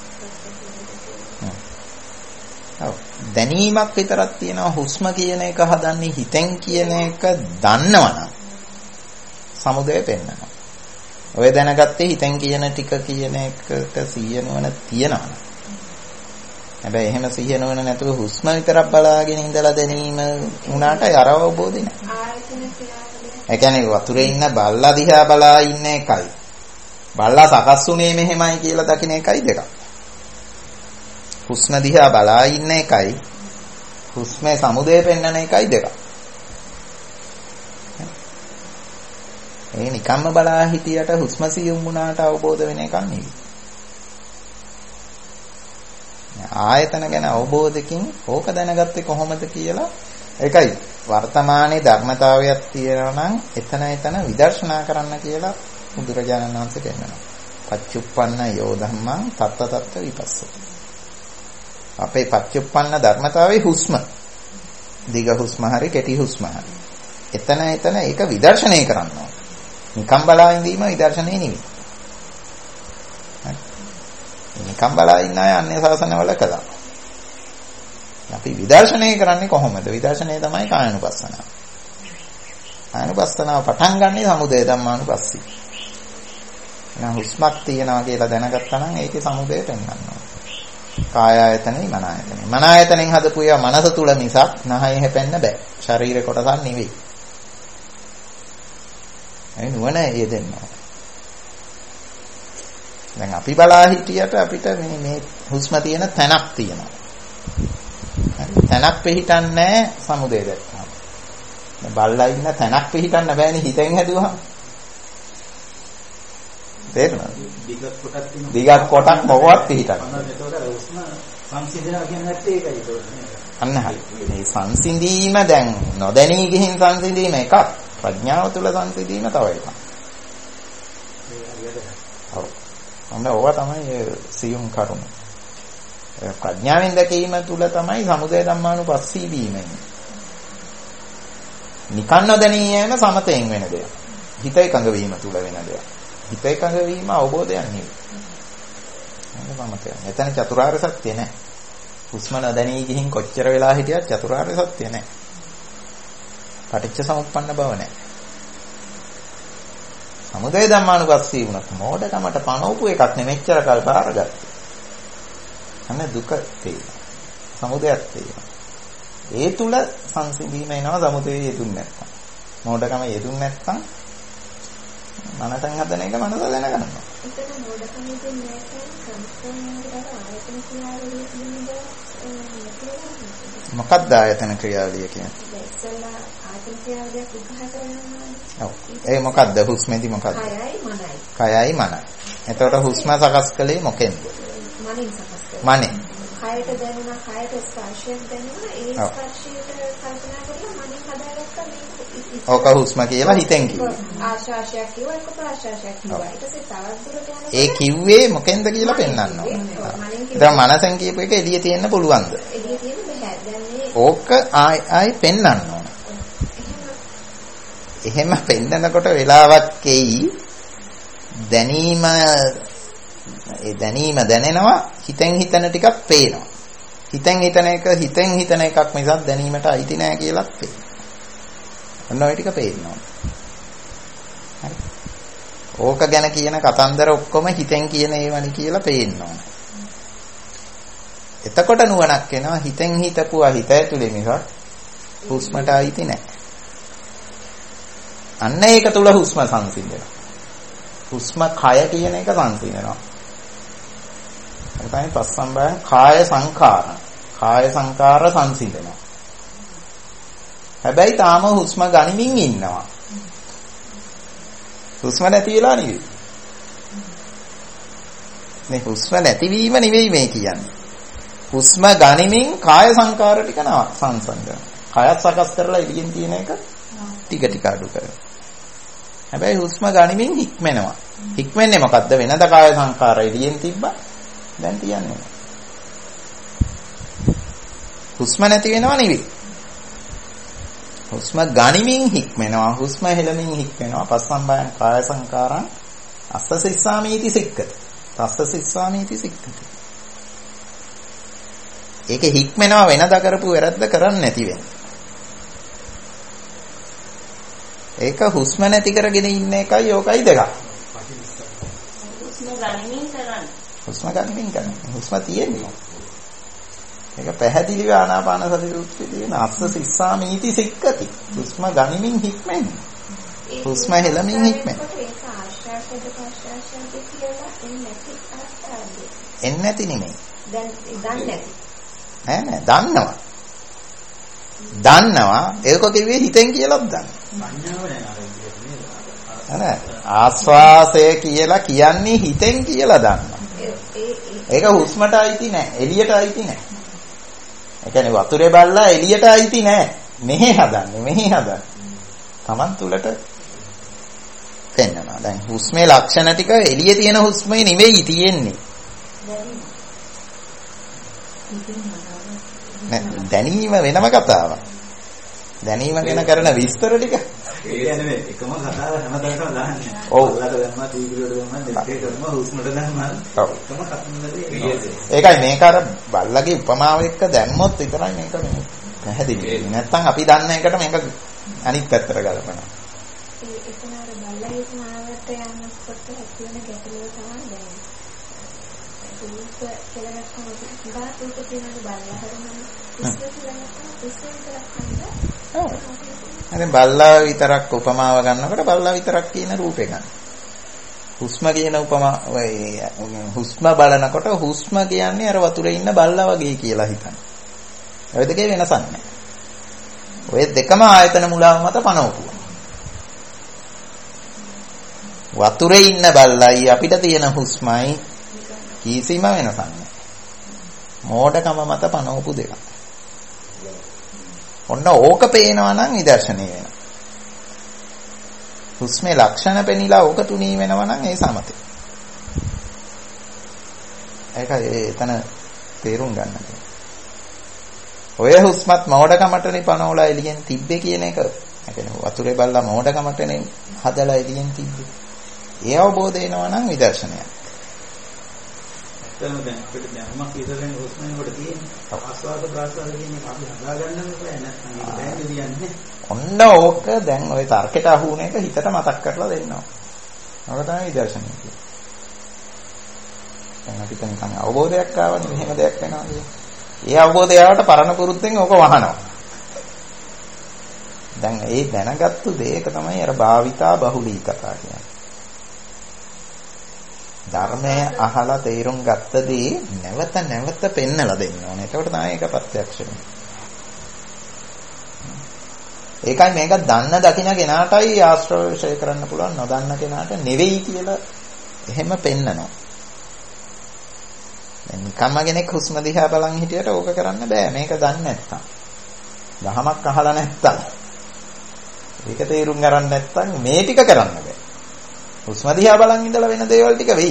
ඔව් දැනීමක් විතරක් තියෙනවා. හුස්ම කියන එක හදන්නේ හිතෙන් කියන එක දන්නවනම් සමුදය පෙන්නනවා. ඔය දැනගත්තේ හිතෙන් කියන ටික කියන එකක සිහිය නුවණ තියෙනවා. හැබැයි එහෙම සිහිය නුවණ නැතුව හුස්ම විතරක් බලාගෙන ඉඳලා දැනීම උනාට අර අවබෝධය නැහැ. ආයතන ක්‍රියාවලිය. ඒ කියන්නේ වතුරේ ඉන්න බල්ලා දිහා බලා ඉන්න එකයි. බල්ලා සකස් වුණේ මෙහෙමයි කියලා දකින්න එකයි දෙකක්. හුස්ම දිහා බලා ඉන්න එකයි හුස්මේ සමුදය පෙන්වන එකයි දෙකක්. ඒ නිකම්ම බලා හිටියට හුස්ම සියුම් වුණාට අවබෝධ වෙන එකක් නෙවෙයි. ආයතන ගැන අවබෝධකින් ඕක දැනගත්තේ කොහොමද කියලා ඒකයි වර්තමානයේ ධර්මතාවයක් තියෙනවා නම් එතන එතන විදර්ශනා කරන්න කියලා බුදුරජාණන් වහන්සේ කියනවා. පච්චුප්පන්න යෝ ධම්මං තත්ත තත්ත විපස්සති. අපේ පච්චුප්පන්න ධර්මතාවයේ හුස්ම. දිග හුස්ම හරි කෙටි හුස්ම හරි. එතන එතන ඒක විදර්ශනය කරන්න ඕන. නිකම් බලා ඉඳීම විදර්ශනය නෙවෙයි. නිකම් බලා ඉන්න අය අන්‍ය ශාසනවල කළා. අපි විදර්ශනය කරන්නේ කොහොමද? විදර්ශනය තමයි කායනුපස්සනාව. කායනුපස්සනාව පටන් ගන්නේ සමුදය ධම්මානුපස්සී. එහෙනම් හුස්මක් තියනවා කියලා දැනගත්තා නම් ඒකේ සමුදය පෙන්වනවා. කාය ආයතනෙයි මන ආයතනෙයි. මන ආයතනෙන් හදපු ඒවා මනස තුල මිසක් නහය හැපෙන්න බෑ. ශරීර කොටසක් නෙවෙයි. ඒ නුවණ යෙදෙනවා. දැන් අපි බලා හිටියට අපිට මේ මේ හුස්ම තියෙන තැනක් තියෙනවා. තැනක් පිළිහිටන්නේ සමුදේ දැක්කම. දැන් බල්ලා ඉන්න තැනක් පිළිහිටන්න බෑනේ හිතෙන් හැදුවහම. තේරුණාද? දිගක් කොටක් තියෙනවා. දිගක් කොටක් මොකවත් පිළිහිටන්න. ඒකට හුස්ම සංසිඳනවා කියන්නේ නැත්තේ ඒකයි ඒක. අන්න හරි. මේ සංසිඳීම දැන් නොදැනී ගිහින් සංසිඳීම එකක්. ප්‍රඥාව තුළ සංසිඳීම තව එකක්. ඔව්. අන්න ඕවා තමයි සියුම් කරුණ. ප්‍රඥාවෙන් දැකීම තුළ තමයි සමුදය ධම්මානුපස්සී වීම. නිකන් නොදැනී යෑම සමතෙන් වෙන දෙයක්. හිත එකඟ වීම තුළ වෙන දෙයක්. හිත එකඟ වීම අවබෝධයක් නෙවෙයි. සමතය. එතන චතුරාර්ය සත්‍ය නැහැ. හුස්ම නොදැනී ගිහින් කොච්චර වෙලා හිටියත් චතුරාර්ය සත්‍ය නැහැ. පටිච්ච සමුප්පන්න බව නැහැ. සමුදය ධම්මානුපස්සී වුණත් මොඩකමට පනවපු එකක් නෙමෙච්චර කල් බාරගත්තා. අන්න දුක තියෙනවා. සමුදයක් තියෙනවා. ඒ තුල සංසිඳීම එනවා සමුදයේ යෙදුන්නේ නැත්තම්. මොඩකම යෙදුන්නේ නැත්තම් මනසෙන් හදන එක මනස දැනගන්නවා. එතන මොඩකම යෙදුන්නේ නැත්නම් කම්පනයකට ආයතන ක්‍රියාවලිය කියන්නේ මොකක්ද ආයතන ක්‍රියාවලිය කියන්නේ? ඉස්සෙල්ලා ආයතන ක්‍රියාවලියක් උගහ කරනවා. ඔව්. ඒ මොකක්ද හුස්මේදී මොකක්ද? කයයි මනයි. කයයි මනයි. එතකොට හුස්ම සකස් කළේ මොකෙන්ද? මනින් සකස් කරනවා. මනේ. කයට දැනුණා කයට ස්පර්ශයක් දැනුණා ඒ ස්පර්ශයට කල්පනා කරලා මනින් හදාගත්තා මේක. ඕක හුස්ම කියලා හිතෙන් කිව්වා. ආශාශයක් කිව්වා එක ප්‍රාශාශයක් කිව්වා. ඊට පස්සේ තවත් දුරට යනකොට ඒ කිව්වේ මොකෙන්ද කියලා පෙන්වන්න ඕන. දැන් මනසෙන් කියපු එක එළිය තියෙන්න පුළුවන්ද? එළිය තියෙන්න බෑ. දැන් මේ ඕක ආයි ආයි පෙන්වන්න ඕන. එහෙම පෙන්නකොට වෙලාවක් එයි දැනීම ඒ දැනීම දැනෙනවා හිතෙන් හිතන ටිකක් පේනවා. හිතෙන් හිතන එක හිතෙන් හිතන එකක් මිසක් දැනීමට අයිති නෑ කියලාත් පේනවා. ඔන්න ඔය ටික පේනවා. හරි. ඕක ගැන කියන කතන්දර ඔක්කොම හිතෙන් කියන ඒවනි කියලා පේනවා. එතකොට නුවණක් එනවා හිතෙන් හිතපුවා හිත ඇතුලේ මිසක් හුස්මට අයිති නෑ. අන්න ඒක තුල හුස්ම සංසිඳනවා. හුස්ම කය කියන එක සංසිඳනවා. ඒ තමයි පස්සම්බයං කාය සංඛාර. කාය සංඛාර සංසිඳනවා. හැබැයි තාම හුස්ම ගනිමින් ඉන්නවා. හුස්ම නැති වෙලා නෙවෙයි. මේ හුස්ම නැතිවීම නෙවෙයි මේ කියන්නේ. හුස්ම ගනිමින් කාය සංකාර ටික සංසන්දන. කායත් සකස් කරලා එළියෙන් තියෙන එක ටික ටික අඩු කරනවා. හැබැයි හුස්ම ගනිමින් හික්මෙනවා. හික්මෙන්නේ මොකද්ද? වෙනද කාය සංකාර එළියෙන් තිබ්බා. දැන් තියන්නේ. හුස්ම නැති වෙනව නෙවෙයි. හුස්ම ගනිමින් හික්මෙනවා. හුස්ම හෙලමින් හික්මෙනවා. පස්සම්බයං කාය සංකාරං අස්ස සිස්සාමීති සික්කති. තස්ස සිස්සාමීති සික්කති. ඒකේ හික්මෙනවා වෙනද කරපු වැරද්ද කරන්නේ නැති වෙන්නේ. ඒක හුස්ම නැති කරගෙන ඉන්න එකයි ඕකයි දෙකක්. හුස්ම ගනිමින් කරන්නේ. හුස්ම ගනිමින් කරන්නේ. හුස්ම තියෙන්නේ. ඒක පැහැදිලිව ආනාපාන සති සූත්‍රයේ තියෙන අස්ස සිස්සාමීති සික්කති. හුස්ම ගනිමින් හික්මෙන්නේ. හුස්ම හෙලමින් හික්මෙන්නේ. ඒක ආශ්වාසයද ප්‍රශ්වාසයද කියලා එන්නේ නැති අවස්ථාවදී. එන්නේ නැති නෙමෙයි. දැන් දන්නේ නැති. නෑ නෑ දන්නවා. දන්නවා ඒක කිව්වේ හිතෙන් කියලාත් දන්නවා. සංඥාව නෑ ආස්වාසය කියලා කියන්නේ හිතෙන් කියලා දන්නවා. ඒක හුස්මට අයිති නෑ, එළියට අයිති නෑ. ඒ කියන්නේ වතුරේ බල්ලා එළියට අයිති නෑ. මෙහෙ හදන්නේ, මෙහෙ හදන්නේ. Taman තුලට පෙන්නනවා. දැන් හුස්මේ ලක්ෂණ ටික එළියේ තියෙන හුස්මේ නෙවෙයි තියෙන්නේ. දැනීම වෙනම කතාවක්. දැනීම ගැන කරන විස්තර ටික. ඒ කියන්නේ එකම කතාව හැමදාම දාන්නේ. ඔව්. ඔයාලට දැම්මා තීවිලට දැම්මා දෙකේ කරනවා හුස්මට දැම්මා. ඔව්. එකම කතාවනේ. ඒකයි මේක අර බල්ලගේ උපමාව එක්ක දැම්මොත් විතරයි මේක මේ පැහැදිලි. නැත්තම් අපි දන්න එකට මේක අනිත් පැත්තට ගලපනවා. ඒ එතන අර බල්ලගේ උපමාවට යනකොට ඇති වෙන ගැටලුව තමයි දැන්. රූප කියලා ගත්තම බාත් රූප කියන බල්ලා හරමනේ. ඉස්සෙල්ලා කියලා ඉස්සෙල්ලා කරන්නේ. ඔව්. දැන් බල්ලා විතරක් උපමාව ගන්නකොට බල්ලා විතරක් කියන රූපේ ගන්න. හුස්ම කියන උපමා හුස්ම බලනකොට හුස්ම කියන්නේ අර වතුරේ ඉන්න බල්ලා වගේ කියලා හිතන්න. ඔය දෙකේ වෙනසක් නැහැ. ඔය දෙකම ආයතන මුලාව මත පනවපුවා. වතුරේ ඉන්න බල්ලයි අපිට තියෙන හුස්මයි කිසිම වෙනසක් නැහැ. මෝඩකම මත පනවපු දෙකක්. ඔන්න ඕක පේනවා නම් විදර්ශනය වෙනවා. හුස්මේ ලක්ෂණ පෙනිලා ඕක තුනී වෙනවා නම් ඒ සමතේ. ඒකයි එතන තේරුම් ගන්න. ඔය හුස්මත් මෝඩකමටනේ පනවලා එළියෙන් තිබ්බේ කියන එක. ඒ කියන්නේ වතුරේ බල්ලා මෝඩකමටනේ හදලා එළියෙන් තිබ්බේ. ඒ අවබෝධය එනවා නම් විදර්ශනයක්. දැන් දැන් අපිට දැනුමක් ඉදලෙන් හුස්මෙන් කොට තියෙන්නේ. ආස්වාද ප්‍රාස්වාද කියන්නේ අපි හදාගන්නම බෑ නැත්නම් ඒක බෑනේ කියන්නේ. ඔන්න ඕක දැන් ওই තර්කයට අහු වුණ එක හිතට මතක් කරලා දෙන්නවා. ඔක තමයි විදර්ශනය කියන්නේ. දැන් අපිට නිකන් අවබෝධයක් ආවනේ මෙහෙම දෙයක් වෙනවා කියන්නේ. ඒ අවබෝධය ආවට පරණ පුරුද්දෙන් ඕක වහනවා. දැන් ඒ දැනගත්තු දෙයක තමයි අර භාවිතා බහුලී කතා කියන්නේ. ධර්මය අහලා තේරුම් ගත්ත දේ නැවත නැවත පෙන්නලා දෙන්න ඕනේ. එතකොට තමයි ඒක ප්‍රත්‍යක්ෂ වෙන්නේ. ඒකයි මේක දන්න දකින්න කෙනාටයි ආශ්‍රවය කරන්න පුළුවන්, නොදන්න කෙනාට නෙවෙයි කියලා එහෙම පෙන්නනවා. දැන් නිකම්ම කෙනෙක් හුස්ම දිහා බලන් හිටියට ඕක කරන්න බෑ. මේක දන්නේ නැත්තම්. දහමක් අහලා නැත්තම්. ඒක තේරුම් ගන්න නැත්තම් මේ ටික කරන්න බෑ. හුස්ම දිහා බලන් ඉඳලා වෙන දේවල් ටික වෙයි.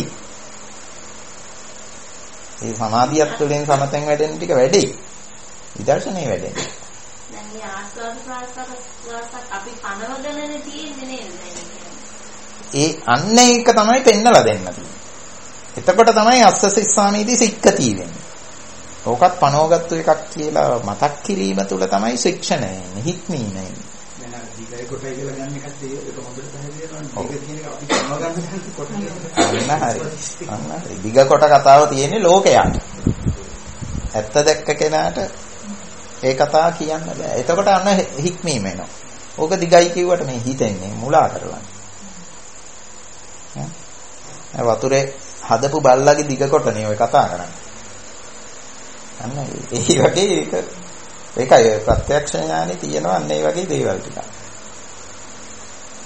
ඒ සමාධියත් තුළින් සමතෙන් වැඩෙන ටික වැඩි. විදර්ශනේ වැඩෙන්නේ. දැන් මේ ආස්වාද ප්‍රාසක අපි පනවදලනේ තියෙන්නේ නේද ඒ අන්න ඒක තමයි පෙන්නලා දෙන්න තියෙන්නේ. එතකොට තමයි අස්ස සිස්සාමීදී සික්කති වෙන්නේ. ඕකත් පනවගත්තු එකක් කියලා මතක් කිරීම තුළ තමයි ශික්ෂණය එන්නේ, හික්මීම එන්නේ. දීගයි කොටයි කියලා ගන්න එකත් ඒක හොඳට පැහැදිලි වෙනවා. දීග කියන එක අපි කරනවා ගන්න දැන් කොට අන්න හරි. අන්න හරි. දීග කොට කතාව තියෙන්නේ ලෝකයට. ඇත්ත දැක්ක කෙනාට ඒ කතාව කියන්න බෑ. එතකොට අන්න හික්මීම එනවා. ඕක දිගයි කිව්වට මේ හිතෙන්නේ මුලා කරලා. ඈ වතුරේ හදපු බල්ලගේ දිග කොටනේ ඔය කතා කරන්නේ. අන්න ඒ වගේ ඒක ඒකයි ප්‍රත්‍යක්ෂ ඥානෙ තියෙනවා අන්න ඒ වගේ දේවල් ටික.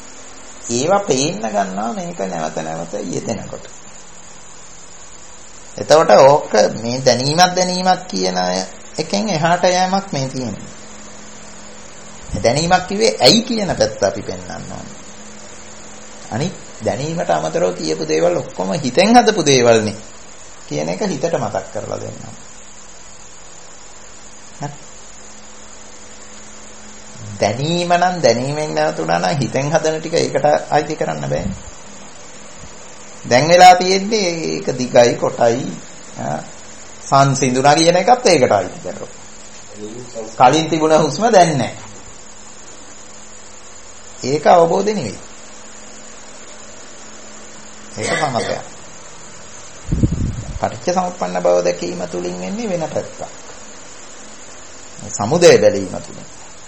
ඒවා පේන්න ගන්නවා මේක නැවත නැවත යෙදෙනකොට. එතකොට ඕක මේ දැනීමක් දැනීමක් කියන එකෙන් එහාට යෑමක් මේ තියෙන්නේ. දැනීමක් කිව්වේ ඇයි කියන පැත්ත අපි පෙන්වන්න ඕනේ. අනිත් දැනීමට අමතරව කියපු දේවල් ඔක්කොම හිතෙන් හදපු දේවල් නේ කියන එක හිතට මතක් කරලා දෙන්නම්. දැනීම නම් දැනීමෙන් නැතුණා නම් හිතෙන් හදන ටික ඒකට අයිති කරන්න බෑනේ. දැන් වෙලා තියෙන්නේ ඒක දිගයි කොටයි සංසිඳුණා කියන එකත් ඒකට අයිති කරනවා. කලින් තිබුණ හුස්ම දැන් නැහැ. ඒක අවබෝධ නෙවෙයි. ඒක සමතයක්. පටිච්චසමුප්පන්න බව දැකීම තුලින් වෙන්නේ වෙන පැත්තක්. සමුදය බැලීම තුලින්.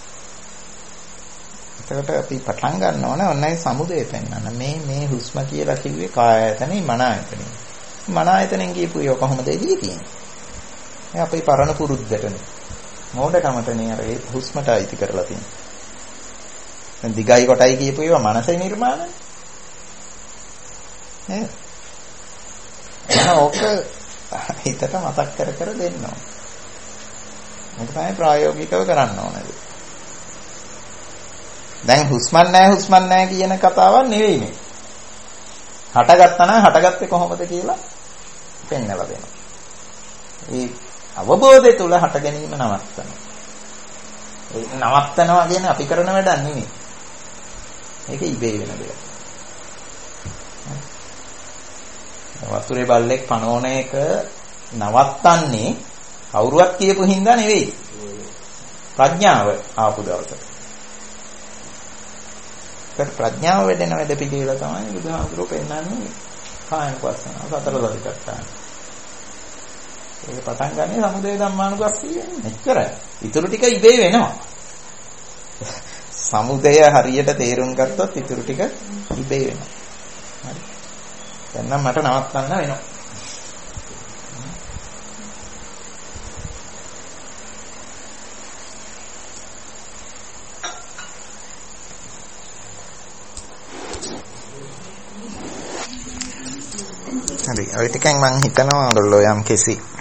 එතකොට අපි පටන් ගන්න ඕනේ ඔන්නයි සමුදය පෙන්වන්න. මේ මේ හුස්ම කියලා කිව්වේ කාය ආයතනෙයි මන ආයතනෙයි. මන ආයතනෙන් කියපු එක කොහොමද එළිය තියෙන්නේ? මේ අපේ පරණ පුරුද්දටනේ. මෝඩකමටනේ අර හුස්මට අයිති කරලා තියෙන්නේ. දැන් දිගයි කොටයි කියපු ඒවා මනසේ නිර්මාණය. නේද? ඕක හිතට මතක් කර කර දෙන්න ඕන. මේක තමයි ප්‍රායෝගිකව කරන්න ඕනේ. දැන් හුස්මන් නැහැ හුස්මන් නැහැ කියන කතාවක් නෙවෙයි මේ. හටගත්තා නම් හටගත්තේ කොහොමද කියලා පෙන්නලා දෙනවා. ඒ අවබෝධය තුල හට ගැනීම නවත්තනවා. ඒ නවත්තනවා කියන්නේ අපි කරන වැඩක් නෙවෙයි. ඒක ඉබේ වෙන දෙයක්. වතුරේ බල්ලෙක් පනෝන එක නවත්තන්නේ කවුරුවත් කියපු හින්දා නෙවෙයි. ප්‍රඥාව ආපු දවසට. ඒක ප්‍රඥාව වැඩෙන වැඩ පිළිවෙල තමයි බුදුහාමුදුරුවෝ පෙන්නන්නේ කායනුපස්සන සතර සතිපට්ඨාන. ඒක පටන් ගන්නේ සමුදය ධම්මානුපස්සීයෙන්. මෙච්චරයි. ඊටු ටික ඉබේ වෙනවා. සමුදය හරියට තේරුම් ගත්තොත් ඊටු ටික ඉබේ වෙනවා. හරි. දැන් නම් මට නවත්තන්න වෙනවා. හරි ඔය ටිකෙන් මම හිතනවා ඔයගොල්ලෝ යම් කිසි